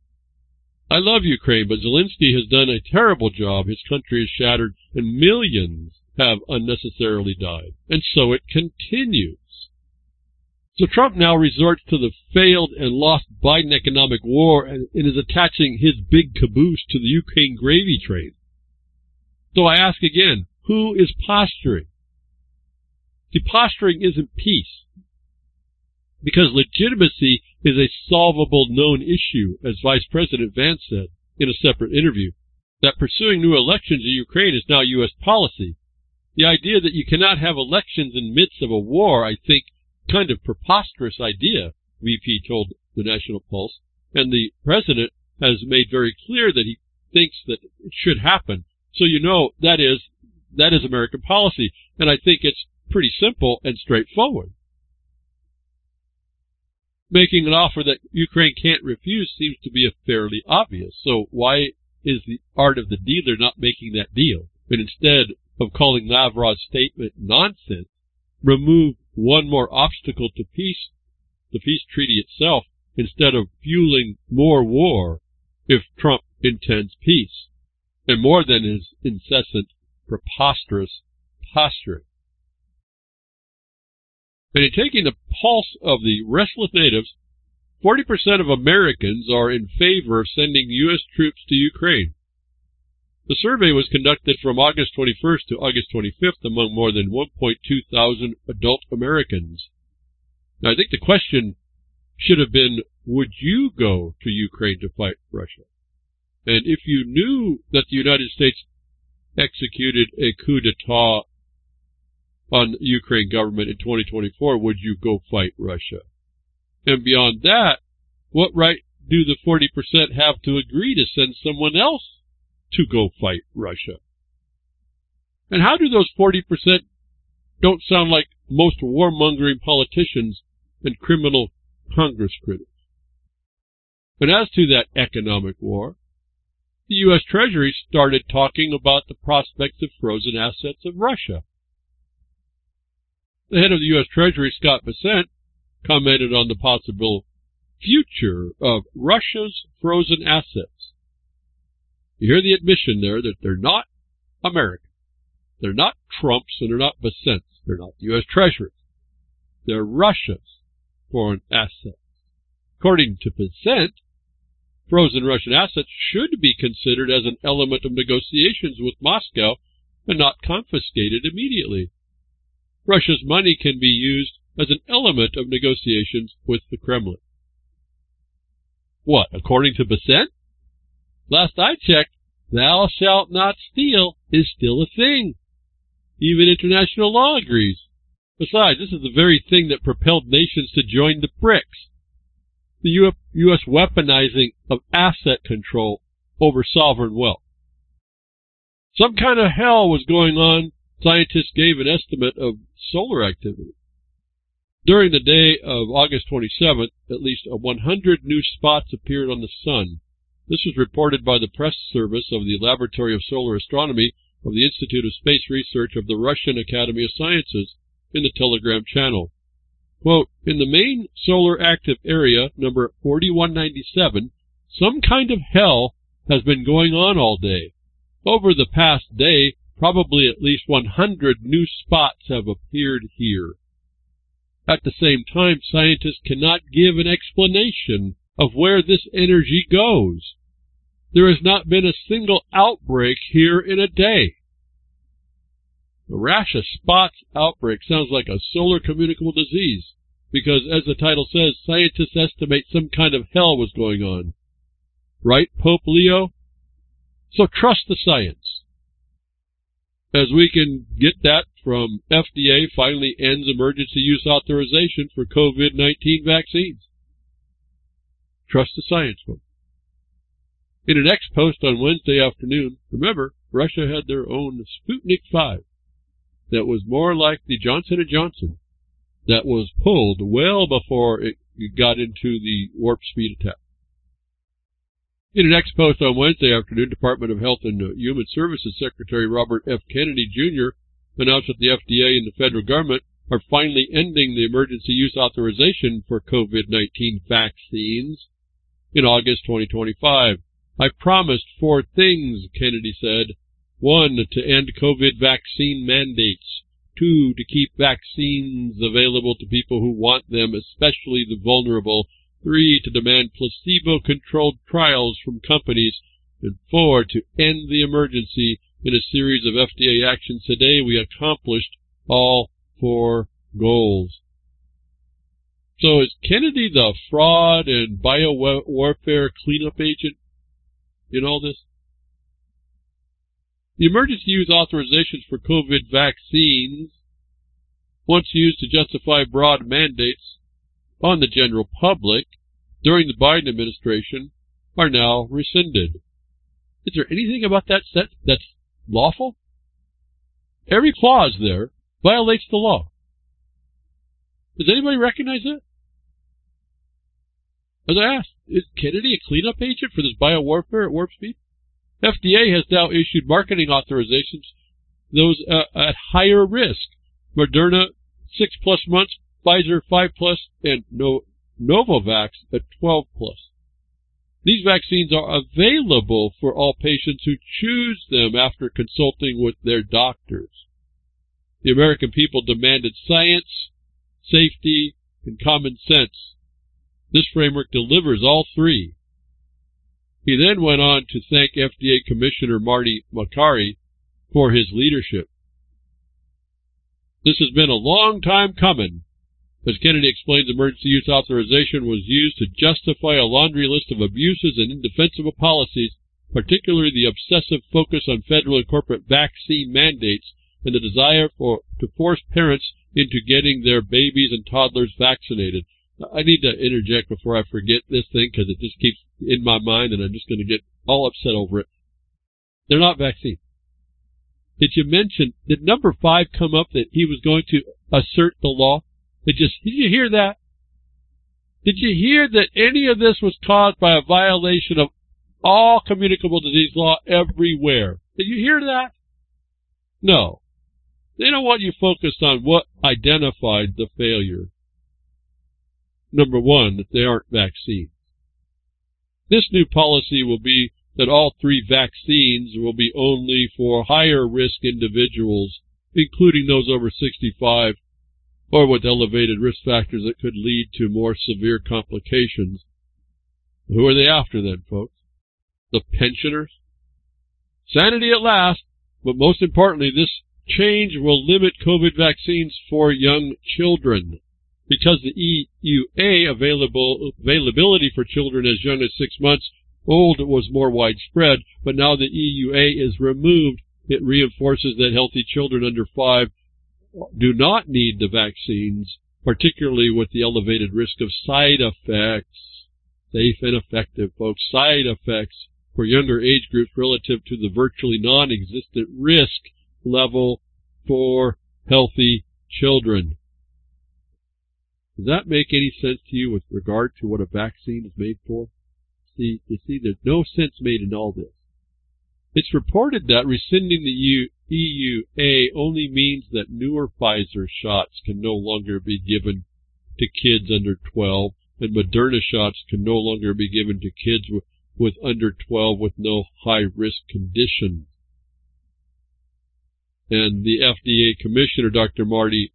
I love Ukraine, but Zelensky has done a terrible job. His country is shattered, and millions have unnecessarily died. And so it continues. So Trump now resorts to the failed and lost Biden economic war and is attaching his big caboose to the Ukraine gravy train. So I ask again, who is posturing? See, posturing isn't peace, because legitimacy is a solvable known issue, as Vice President Vance said in a separate interview, that pursuing new elections in Ukraine is now U.S. policy. The idea that you cannot have elections in midst of a war, I think, kind of preposterous idea, VP told the National Pulse, and the president has made very clear that he thinks that it should happen. So you know that is American policy, and I think it's pretty simple and straightforward. Making an offer that Ukraine can't refuse seems to be fairly obvious. So why is the art of the dealer not making that deal? And instead of calling Lavrov's statement nonsense, remove one more obstacle to peace, the peace treaty itself, instead of fueling more war if Trump intends peace, and more than his incessant, preposterous posturing. And in taking the pulse of the restless natives, 40% of Americans are in favor of sending U.S. troops to Ukraine. The survey was conducted from August 21st to August 25th among more than 1.2 thousand adult Americans. Now, I think the question should have been, would you go to Ukraine to fight Russia? And if you knew that the United States executed a coup d'etat on the Ukraine government in 2024, would you go fight Russia? And beyond that, what right do the 40% have to agree to send someone else to go fight Russia? And how do those 40% don't sound like most warmongering politicians and criminal Congress critics. And as to that economic war, the U.S. Treasury started talking about the prospects of frozen assets of Russia. The head of the U.S. Treasury, Scott Bessent, commented on the possible future of Russia's frozen assets. You hear the admission there that they're not American. They're not Trump's and they're not Bessent's. They're not the U.S. Treasury. They're Russia's foreign assets. According to Bessent, frozen Russian assets should be considered as an element of negotiations with Moscow and not confiscated immediately. Russia's money can be used as an element of negotiations with the Kremlin. What, according to Bessent? Last I checked, thou shalt not steal is still a thing. Even international law agrees. Besides, this is the very thing that propelled nations to join the BRICS. The U.S. weaponizing of asset control over sovereign wealth. Some kind of hell was going on. Scientists gave an estimate of solar activity. During the day of August 27th, at least 100 new spots appeared on the sun. This was reported by the press service of the Laboratory of Solar Astronomy of the Institute of Space Research of the Russian Academy of Sciences in the Telegram channel. Quote, in the main solar active area, number 4197, some kind of hell has been going on all day. Over the past day, probably at least 100 new spots have appeared here. At the same time, scientists cannot give an explanation of where this energy goes. There has not been a single outbreak here in a day. The rash of spots outbreak sounds like a solar communicable disease, because, as the title says, scientists estimate some kind of hell was going on. Right, Pope Leo? So trust the science. As we can get that from FDA finally ends emergency use authorization for COVID-19 vaccines. Trust the science, folks. In an X post on Wednesday afternoon, remember, Russia had their own Sputnik 5 that was more like the Johnson & Johnson that was pulled well before it got into the warp speed attack. In an X post on Wednesday afternoon, Department of Health and Human Services Secretary Robert F. Kennedy, Jr. announced that the FDA and the federal government are finally ending the emergency use authorization for COVID-19 vaccines in August 2025. I promised 4 things, Kennedy said. 1, to end COVID vaccine mandates. 2, to keep vaccines available to people who want them, especially the vulnerable. 3, to demand placebo-controlled trials from companies. And 4, to end the emergency. In a series of FDA actions today, we accomplished all 4 goals. So is Kennedy the fraud and biowarfare cleanup agent in all this? The emergency use authorizations for COVID vaccines, once used to justify broad mandates on the general public during the Biden administration, are now rescinded. Is there anything about that set that's lawful? Every clause there violates the law. Does anybody recognize that? As I asked, is Kennedy a cleanup agent for this biowarfare at warp speed? FDA has now issued marketing authorizations, those at higher risk. Moderna, 6+ months, Pfizer, 5+, and Novavax at 12+. These vaccines are available for all patients who choose them after consulting with their doctors. The American people demanded science, safety, and common sense. This framework delivers all 3. He then went on to thank FDA Commissioner Marty Makary for his leadership. This has been a long time coming. As Kennedy explains, emergency use authorization was used to justify a laundry list of abuses and indefensible policies, particularly the obsessive focus on federal and corporate vaccine mandates and the desire to force parents into getting their babies and toddlers vaccinated. I need to interject before I forget this thing because it just keeps in my mind and I'm just going to get all upset over it. They're not vaccines. Did number 5 come up that he was going to assert the law? Did you hear that? Did you hear that any of this was caused by a violation of all communicable disease law everywhere? Did you hear that? No. They don't want you focused on what identified the failure. Number one, that they aren't vaccines. This new policy will be that all 3 vaccines will be only for higher risk individuals, including those over 65 or with elevated risk factors that could lead to more severe complications. Who are they after then, folks? The pensioners? Sanity at last, but most importantly, this change will limit COVID vaccines for young children, because the EUA availability for children as young as 6 months old was more widespread, but now the EUA is removed. It reinforces that healthy children under 5 do not need the vaccines, particularly with the elevated risk of side effects. Safe and effective, folks. Side effects for younger age groups relative to the virtually non-existent risk level for healthy children. Does that make any sense to you with regard to what a vaccine is made for? You see, there's no sense made in all this. It's reported that rescinding the EUA only means that newer Pfizer shots can no longer be given to kids under 12, and Moderna shots can no longer be given to kids with under 12 with no high-risk conditions. And the FDA Commissioner, Dr. Marty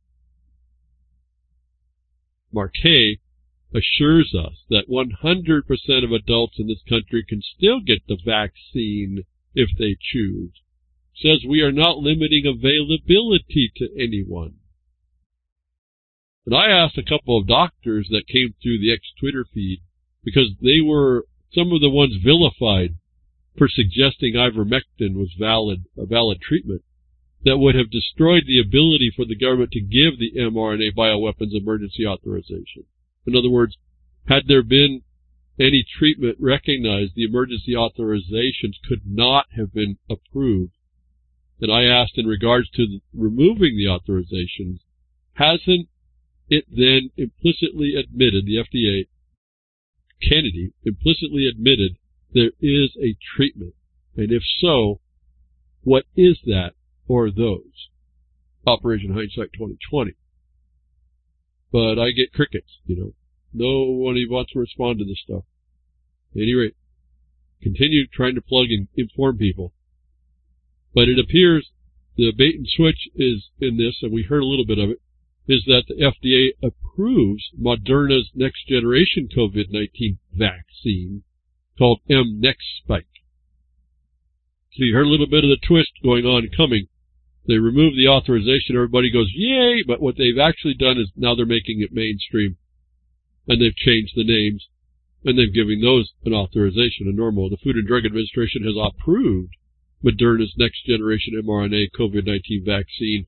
Marquet, assures us that 100% of adults in this country can still get the vaccine if they choose. Says we are not limiting availability to anyone. And I asked a couple of doctors that came through the X-Twitter feed, because they were some of the ones vilified for suggesting ivermectin was a valid treatment, that would have destroyed the ability for the government to give the mRNA bioweapons emergency authorization. In other words, had there been any treatment recognized, the emergency authorizations could not have been approved. And I asked in regards to removing the authorizations, hasn't it then implicitly admitted, the FDA, Kennedy, implicitly admitted there is a treatment? And if so, what is that or those? Operation Hindsight 2020. But I get crickets, No one even wants to respond to this stuff. At any rate, continue trying to plug and inform people. But it appears the bait and switch is in this, and we heard a little bit of it, is that the FDA approves Moderna's next generation COVID-19 vaccine called mNEXSpike. So you heard a little bit of the twist going on coming. They remove the authorization, everybody goes, yay, but what they've actually done is now they're making it mainstream. And they've changed the names, and they've given those an authorization, a normal. The Food and Drug Administration has approved Moderna's next generation mRNA COVID-19 vaccine,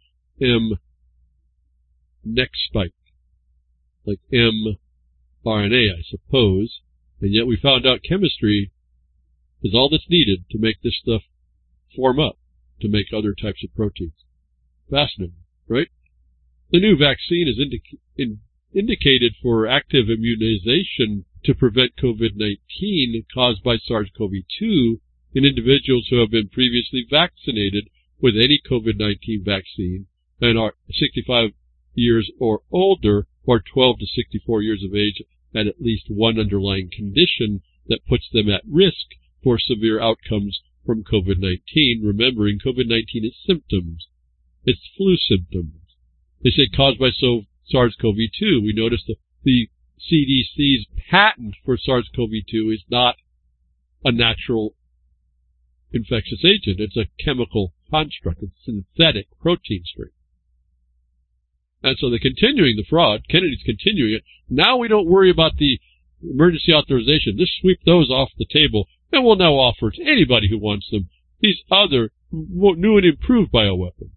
mNEXSpike, like mRNA, I suppose. And yet we found out chemistry is all that's needed to make this stuff form up, to make other types of proteins. Fascinating, right? The new vaccine is indicated for active immunization to prevent COVID-19 caused by SARS-CoV-2 in individuals who have been previously vaccinated with any COVID-19 vaccine and are 65 years or older, or 12 to 64 years of age, and at least one underlying condition that puts them at risk for severe outcomes from COVID-19. Remembering COVID-19 is symptoms. It's flu symptoms. They say caused by SARS-CoV-2. We notice that the CDC's patent for SARS-CoV-2 is not a natural infectious agent. It's a chemical construct. It's synthetic protein string. And so they're continuing the fraud. Kennedy's continuing it. Now we don't worry about the emergency authorization. Just sweep those off the table, and we'll now offer to anybody who wants them these other new and improved bioweapons.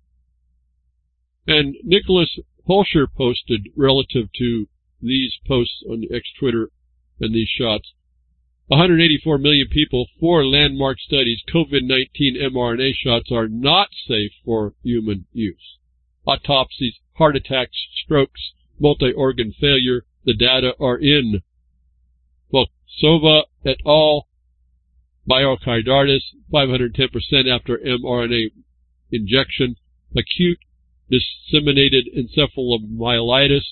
And Nicholas Holscher posted relative to these posts on the X-Twitter and these shots, 184 million people, 4 landmark studies, COVID-19 mRNA shots are not safe for human use. Autopsies, heart attacks, strokes, multi-organ failure, The data are in Volkova et al. Myocarditis, 510% after mRNA injection. Acute disseminated encephalomyelitis,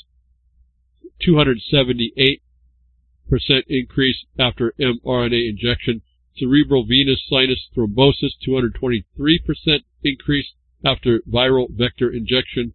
278% increase after mRNA injection. Cerebral venous sinus thrombosis, 223% increase after viral vector injection.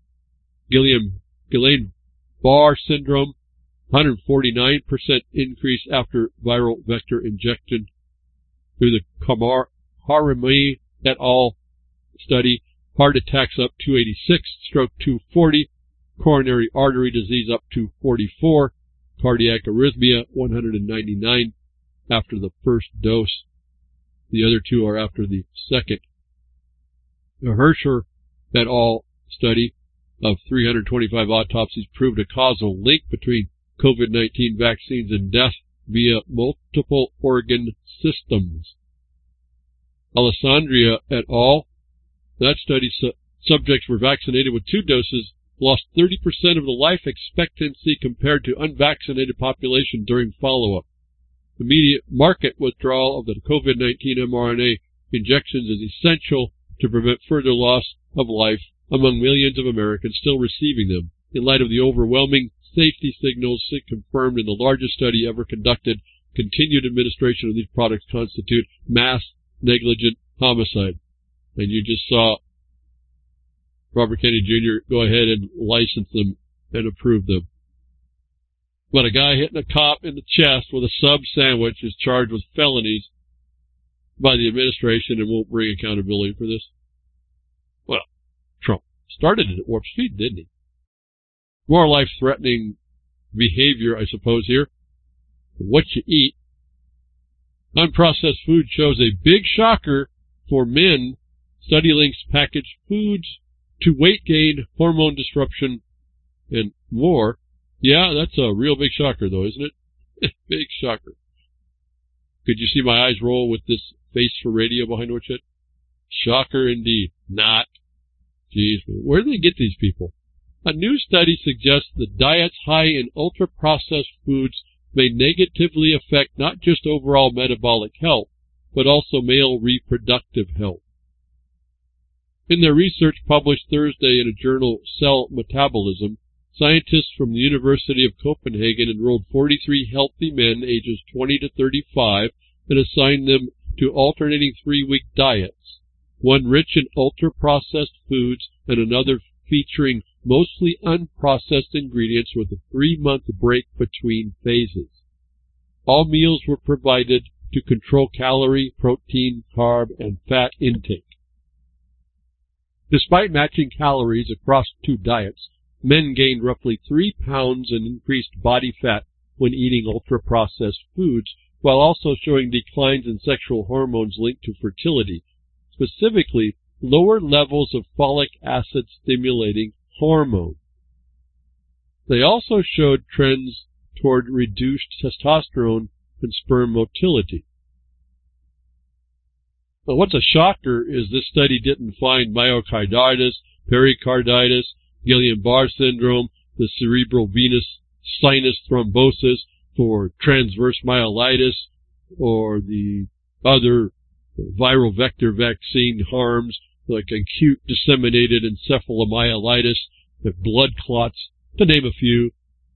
Guillain-Barré syndrome, 149% increase after viral vector injection. Through the Harami et al. Study, heart attacks up 286, stroke 240, coronary artery disease up to 44, cardiac arrhythmia 199 after the first dose. The other two are after the second. The Herscher et al. Study of 325 autopsies proved a causal link between COVID-19 vaccines and death via multiple organ systems. Alessandria et al. That study, subjects were vaccinated with 2 doses, lost 30% of the life expectancy compared to unvaccinated population during follow-up. Immediate market withdrawal of the COVID-19 mRNA injections is essential to prevent further loss of life among millions of Americans still receiving them, in light of the overwhelming safety signals confirmed in the largest study ever conducted. Continued administration of these products constitute mass negligent homicide. And you just saw Robert Kennedy Jr. go ahead and license them and approve them. But a guy hitting a cop in the chest with a sub sandwich is charged with felonies by the administration and won't bring accountability for this. Well, Trump started it at warp speed, didn't he? More life-threatening behavior, I suppose, here. What you eat. Unprocessed food shows a big shocker for men. Study links packaged foods to weight gain, hormone disruption, and more. Yeah, that's a real big shocker, though, isn't it? Big shocker. Could you see my eyes roll with this face for radio behind which it? Shocker indeed. Not. Jeez, where do they get these people? A new study suggests that diets high in ultra-processed foods may negatively affect not just overall metabolic health, but also male reproductive health. In their research published Thursday in a journal, Cell Metabolism, scientists from the University of Copenhagen enrolled 43 healthy men ages 20 to 35 and assigned them to alternating 3-week diets, one rich in ultra-processed foods and another featuring mostly unprocessed ingredients with a 3-month break between phases. All meals were provided to control calorie, protein, carb, and fat intake. Despite matching calories across 2 diets, men gained roughly 3 pounds in increased body fat when eating ultra-processed foods, while also showing declines in sexual hormones linked to fertility, specifically lower levels of folic acid stimulating hormone. They also showed trends toward reduced testosterone and sperm motility. But what's a shocker is this study didn't find myocarditis, pericarditis, Guillain-Barré syndrome, the cerebral venous sinus thrombosis, or transverse myelitis, or the other viral vector vaccine harms like acute disseminated encephalomyelitis, blood clots, to name a few,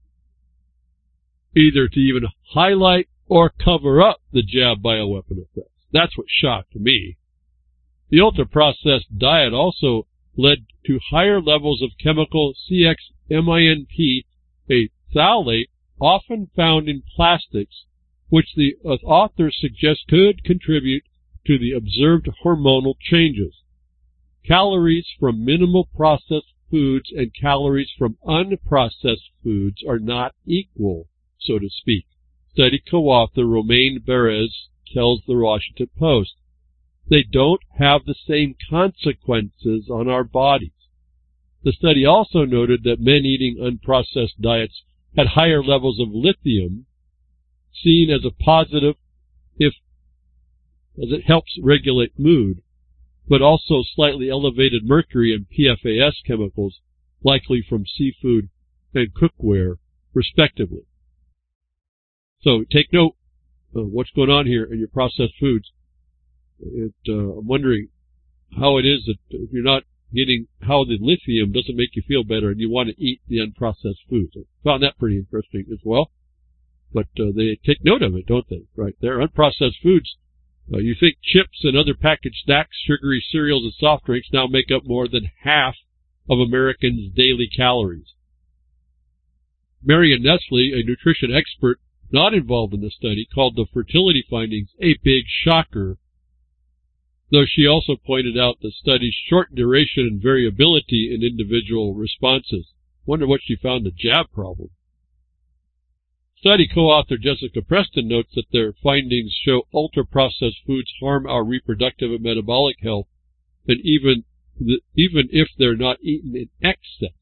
either to even highlight or cover up the jab bioweapon effects. That's what shocked me. The ultra-processed diet also led to higher levels of chemical CXMINP, a phthalate often found in plastics, which the authors suggest could contribute to the observed hormonal changes. Calories from minimal processed foods and calories from unprocessed foods are not equal, so to speak. Study co-author Romain Beres tells the Washington Post. They don't have the same consequences on our bodies. The study also noted that men eating unprocessed diets had higher levels of lithium, seen as a positive as it helps regulate mood, but also slightly elevated mercury and PFAS chemicals, likely from seafood and cookware, respectively. So take note of what's going on here in your processed foods. I'm wondering how it is that if you're not getting, how the lithium doesn't make you feel better and you want to eat the unprocessed foods. I found that pretty interesting as well. But they take note of it, don't they? Right there, unprocessed foods. You think chips and other packaged snacks, sugary cereals, and soft drinks now make up more than half of Americans' daily calories. Marion Nestle, a nutrition expert not involved in the study, called the fertility findings a big shocker, though she also pointed out the study's short duration and variability in individual responses. Wonder what she found the jab problem. Study co-author Jessica Preston notes that their findings show ultra-processed foods harm our reproductive and metabolic health, and even if they're not eaten in excess.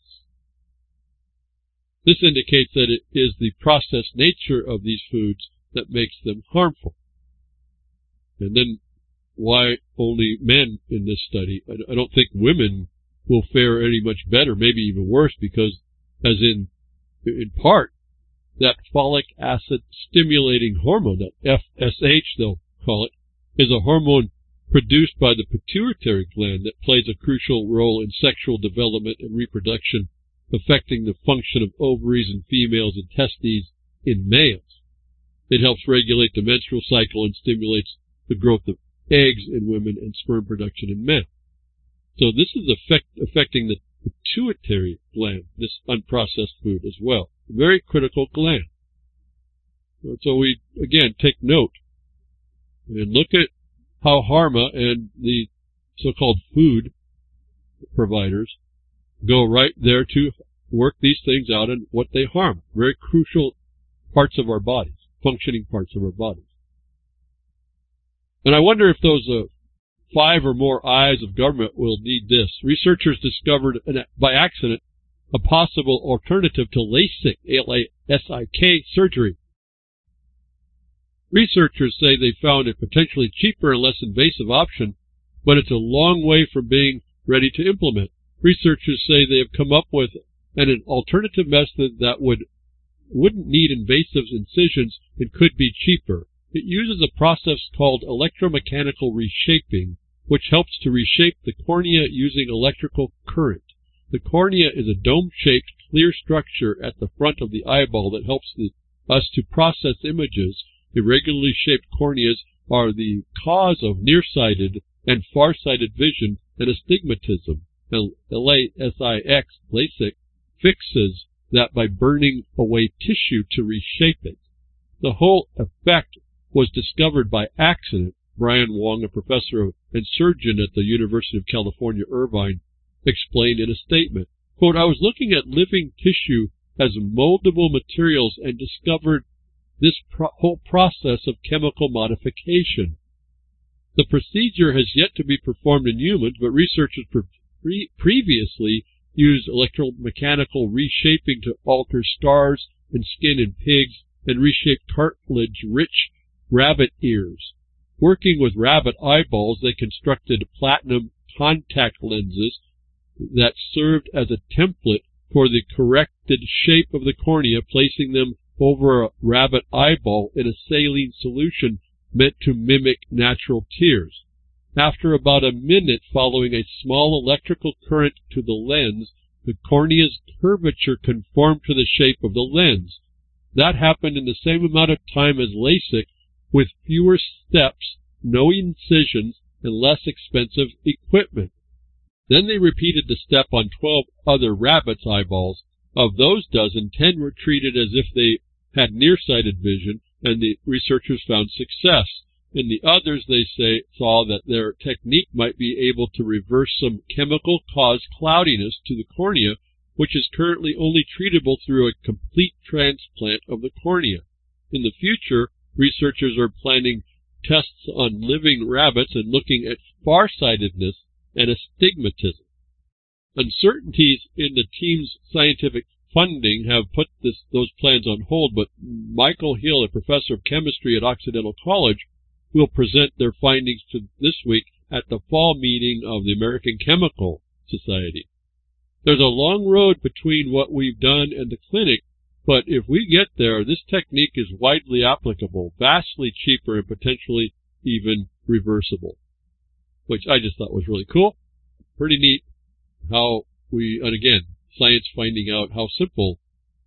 This indicates that it is the processed nature of these foods that makes them harmful. And then why only men in this study? I don't think women will fare any much better, maybe even worse, because as in part, that folic acid stimulating hormone, that FSH they'll call it, is a hormone produced by the pituitary gland that plays a crucial role in sexual development and reproduction, affecting the function of ovaries in females and testes in males. It helps regulate the menstrual cycle and stimulates the growth of eggs in women and sperm production in men. So this is affecting the pituitary gland, this unprocessed food as well. A very critical gland. So we, again, take note and look at how Harma and the so-called food providers go right there to work these things out and what they harm. Very crucial parts of our bodies, functioning parts of our bodies. And I wonder if those 5 or more eyes of government will need this. Researchers discovered by accident a possible alternative to LASIK, L-A-S-I-K, surgery. Researchers say they found a potentially cheaper and less invasive option, but it's a long way from being ready to implement. Researchers say they have come up with an alternative method that wouldn't need invasive incisions and could be cheaper. It uses a process called electromechanical reshaping, which helps to reshape the cornea using electrical current. The cornea is a dome-shaped, clear structure at the front of the eyeball that helps us to process images. Irregularly shaped corneas are the cause of nearsighted and farsighted vision and astigmatism. LASIK, LASIK, fixes that by burning away tissue to reshape it. The whole effect was discovered by accident. Brian Wong, a professor and surgeon at the University of California, Irvine, explained in a statement, quote, "I was looking at living tissue as moldable materials and discovered this whole process of chemical modification. The procedure has yet to be performed in humans, but researchers previously used electromechanical reshaping to alter scars and skin in pigs and reshape cartilage-rich rabbit ears. Working with rabbit eyeballs, they constructed platinum contact lenses that served as a template for the corrected shape of the cornea, placing them over a rabbit eyeball in a saline solution meant to mimic natural tears. After about a minute following a small electrical current to the lens, the cornea's curvature conformed to the shape of the lens. That happened in the same amount of time as LASIK, with fewer steps, no incisions, and less expensive equipment. Then they repeated the step on 12 other rabbits' eyeballs. Of those dozen, 10 were treated as if they had nearsighted vision, and the researchers found success. In the others, they saw that their technique might be able to reverse some chemical-caused cloudiness to the cornea, which is currently only treatable through a complete transplant of the cornea. In the future, researchers are planning tests on living rabbits and looking at farsightedness and astigmatism. Uncertainties in the team's scientific funding have put those plans on hold, but Michael Hill, a professor of chemistry at Occidental College, will present their findings this week at the fall meeting of the American Chemical Society. There's a long road between what we've done and the clinic, But if we get there, this technique is widely applicable, vastly cheaper, and potentially even reversible, which I just thought was really cool. Pretty neat how and again, science finding out how simple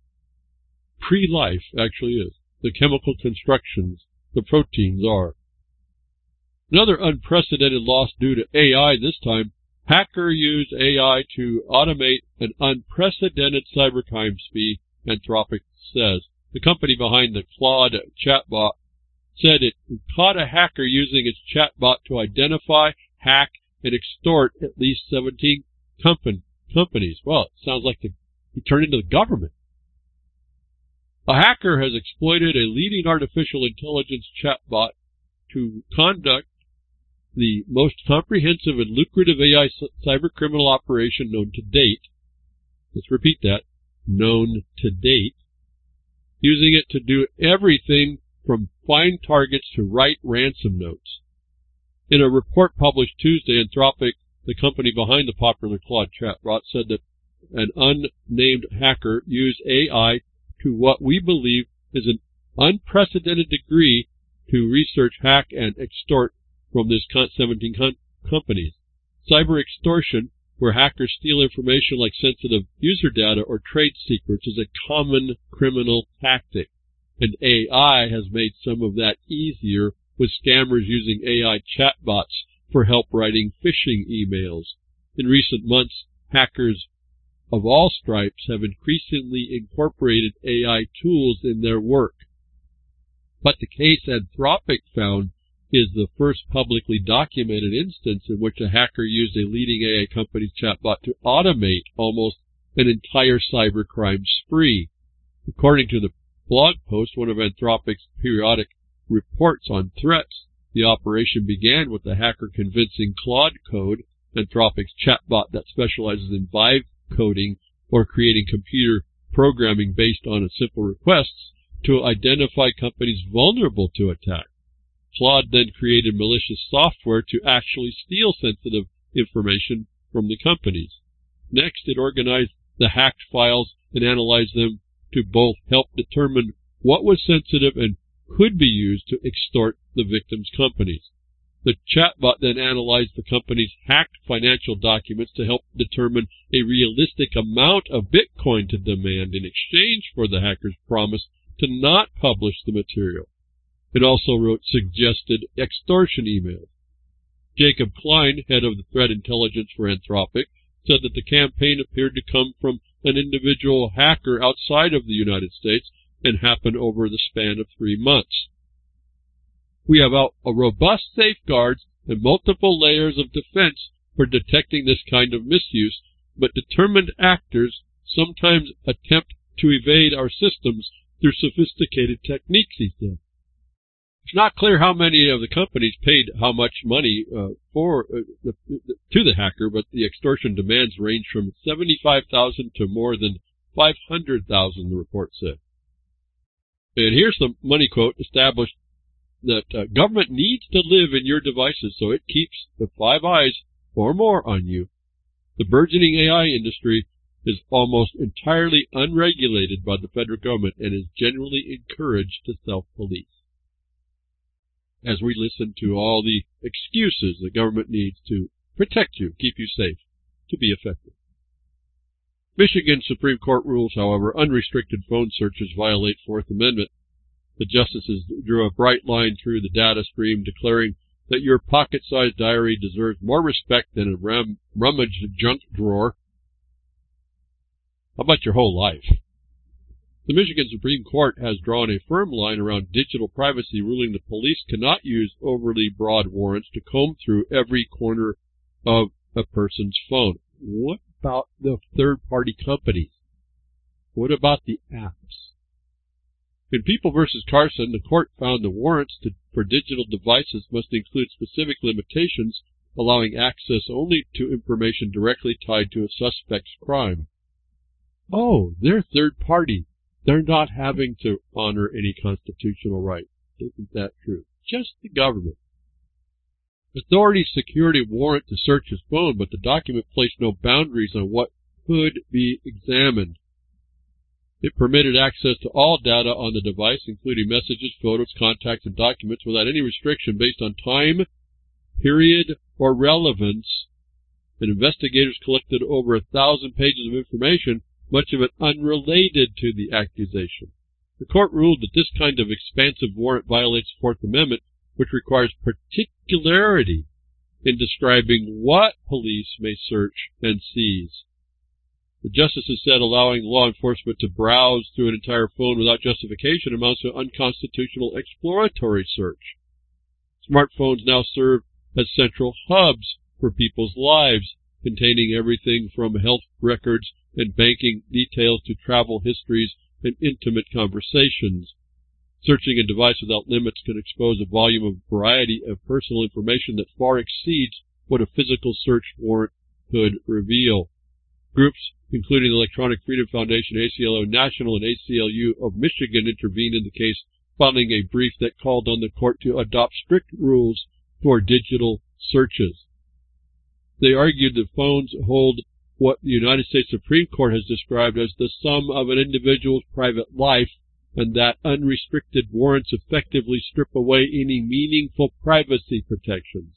pre-life actually is. The chemical constructions, the proteins are. Another unprecedented loss due to AI this time. Hacker used AI to automate an unprecedented cybercrime spree, Anthropic says. The company behind the Claude chatbot said it caught a hacker using its chatbot to identify, hack, and extort at least 17 companies. Well, it sounds like he turned into the government. A hacker has exploited a leading artificial intelligence chatbot to conduct the most comprehensive and lucrative AI cybercriminal operation known to date. Let's repeat that. Known to date. Using it to do everything from find targets to write ransom notes. In a report published Tuesday, Anthropic, the company behind the popular Claude chatbot, said that an unnamed hacker used AI to what we believe is an unprecedented degree to research, hack, and extort from these 17 companies. Cyber extortion, where hackers steal information like sensitive user data or trade secrets, is a common criminal tactic, and AI has made some of that easier with scammers using AI chatbots for help writing phishing emails. In recent months, hackers of all stripes have increasingly incorporated AI tools in their work. But the case Anthropic found is the first publicly documented instance in which a hacker used a leading AI company's chatbot to automate almost an entire cybercrime spree. According to the blog post, one of Anthropic's periodic reports on threats, the operation began with the hacker convincing Claude Code, Anthropic's chatbot that specializes in vibe coding or creating computer programming based on simple requests, to identify companies vulnerable to attack. Claude then created malicious software to actually steal sensitive information from the companies. Next, it organized the hacked files and analyzed them to both help determine what was sensitive and could be used to extort the victims' companies. The chatbot then analyzed the company's hacked financial documents to help determine a realistic amount of Bitcoin to demand in exchange for the hacker's promise to not publish the material. It also wrote suggested extortion emails. Jacob Klein, head of the threat intelligence for Anthropic, said that the campaign appeared to come from an individual hacker outside of the United States and happened over the span of 3 months. We have a robust safeguards and multiple layers of defense for detecting this kind of misuse, but determined actors sometimes attempt to evade our systems through sophisticated techniques, he said. It's not clear how many of the companies paid how much money to the hacker, but the extortion demands range from $75,000 to more than $500,000, the report said. And here's the money quote established that government needs to live in your devices so it keeps the 5 eyes or more on you. The burgeoning AI industry is almost entirely unregulated by the federal government and is generally encouraged to self-police. As we listen to all the excuses the government needs to protect you, keep you safe, to be effective. Michigan Supreme Court rules, however, unrestricted phone searches violate Fourth Amendment. The justices drew a bright line through the data stream, declaring that your pocket-sized diary deserves more respect than a rummaged junk drawer. How about your whole life? The Michigan Supreme Court has drawn a firm line around digital privacy, ruling the police cannot use overly broad warrants to comb through every corner of a person's phone. What about the third-party companies? What about the apps? In People v. Carson, the court found the warrants for digital devices must include specific limitations, allowing access only to information directly tied to a suspect's crime. Oh, they're third-party. They're not having to honor any constitutional right. Isn't that true? Just the government. Authorities secured a warrant to search his phone, but the document placed no boundaries on what could be examined. It permitted access to all data on the device, including messages, photos, contacts, and documents, without any restriction based on time, period, or relevance. And investigators collected over 1,000 pages of information, much of it unrelated to the accusation. The court ruled that this kind of expansive warrant violates the Fourth Amendment, which requires particularity in describing what police may search and seize. The justices said allowing law enforcement to browse through an entire phone without justification amounts to unconstitutional exploratory search. Smartphones now serve as central hubs for people's lives, containing everything from health records and banking details to travel histories and intimate conversations. Searching a device without limits can expose a volume of variety of personal information that far exceeds what a physical search warrant could reveal. Groups, including the Electronic Freedom Foundation, ACLU National, and ACLU of Michigan, intervened in the case, filing a brief that called on the court to adopt strict rules for digital searches. They argued that phones hold what the United States Supreme Court has described as the sum of an individual's private life, and that unrestricted warrants effectively strip away any meaningful privacy protections.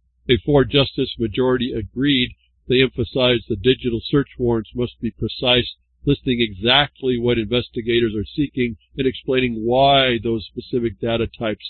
A four-justice majority agreed. They emphasized that digital search warrants must be precise, listing exactly what investigators are seeking and explaining why those specific data types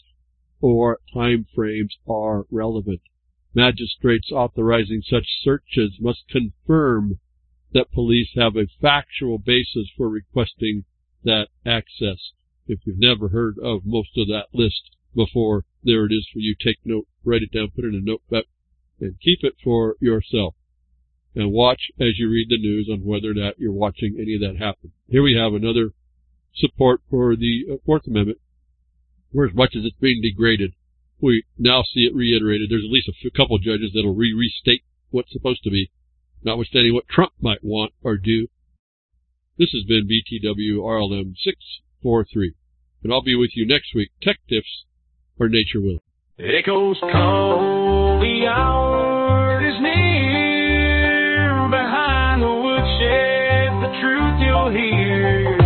or time frames are relevant. Magistrates authorizing such searches must confirm that police have a factual basis for requesting that access. If you've never heard of most of that list before, there it is for you. Take note, write it down, put it in a notebook, and keep it for yourself. And watch as you read the news on whether or not you're watching any of that happen. Here we have another support for the Fourth Amendment, where as much as it's being degraded, we now see it reiterated. There's at least a couple judges that'll restate what's supposed to be, notwithstanding what Trump might want or do. This has been BTW RLM 643, and I'll be with you next week. Tech tips or nature willing.
Echoes call, the hour is near. Behind the woodshed, the truth you'll hear.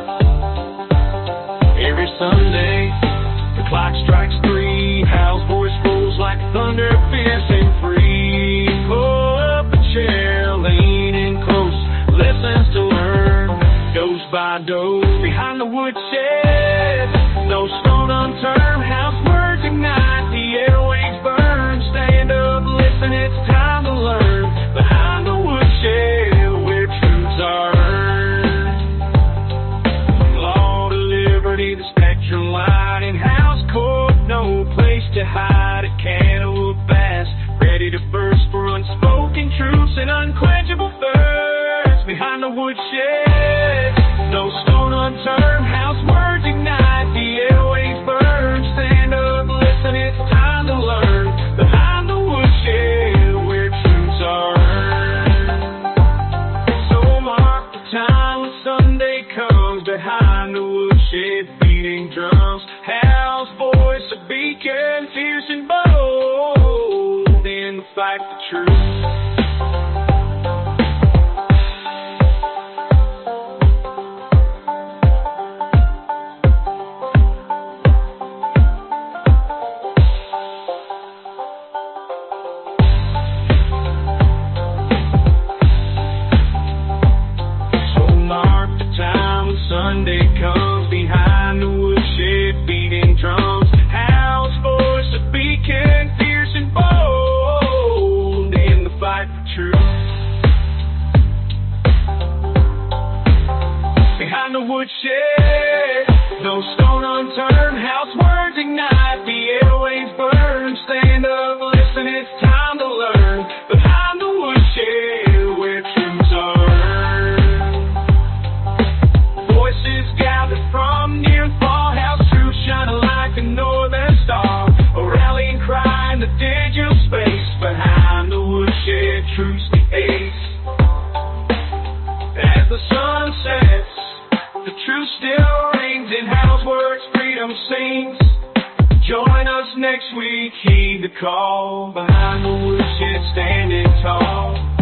Every Sunday, the clock strikes 3. Hal's voice rolls like thunder, fierce and free. Pull up a chair, leaning close, listens to learn. Goes by doors behind the woodshed. No stone unturned, Hal's words ignite, the airwaves burn. Stand up, listen, it's time to learn. Behind the woodshed, where truths are earned. Law to liberty, the spectrum line in Hal's court. No place to hide, a can of bass, ready to burst for unspoken truths and unquenchable thirsts. Behind the woodshed, no stone unturned, Hal's words ignite, the airwaves burn. Stand up, listen, it's time to learn. Behind the woodshed, where truths are earned. So mark the time when Sunday comes. Behind the woodshed, beating drums, Hal's voice a beacon, fierce and bold in the fight for truth. Sunday comes, behind the woodshed, beating drums, Hal's voice a beacon, fierce and bold in the fight for truth. Behind the woodshed, no stone unturned, Hal's words ignite, the airwaves burn. Stand up, listen, it's time to learn. Behind the woodshed, where truths are from near and far, Hal's truth shining like a northern star. A rallying cry in the digital space. Behind the woodshed, truth's the ace. As the sun sets, the truth still rings. In Hal's words, freedom sings. Join us next week, heed the call. Behind the woodshed, standing tall.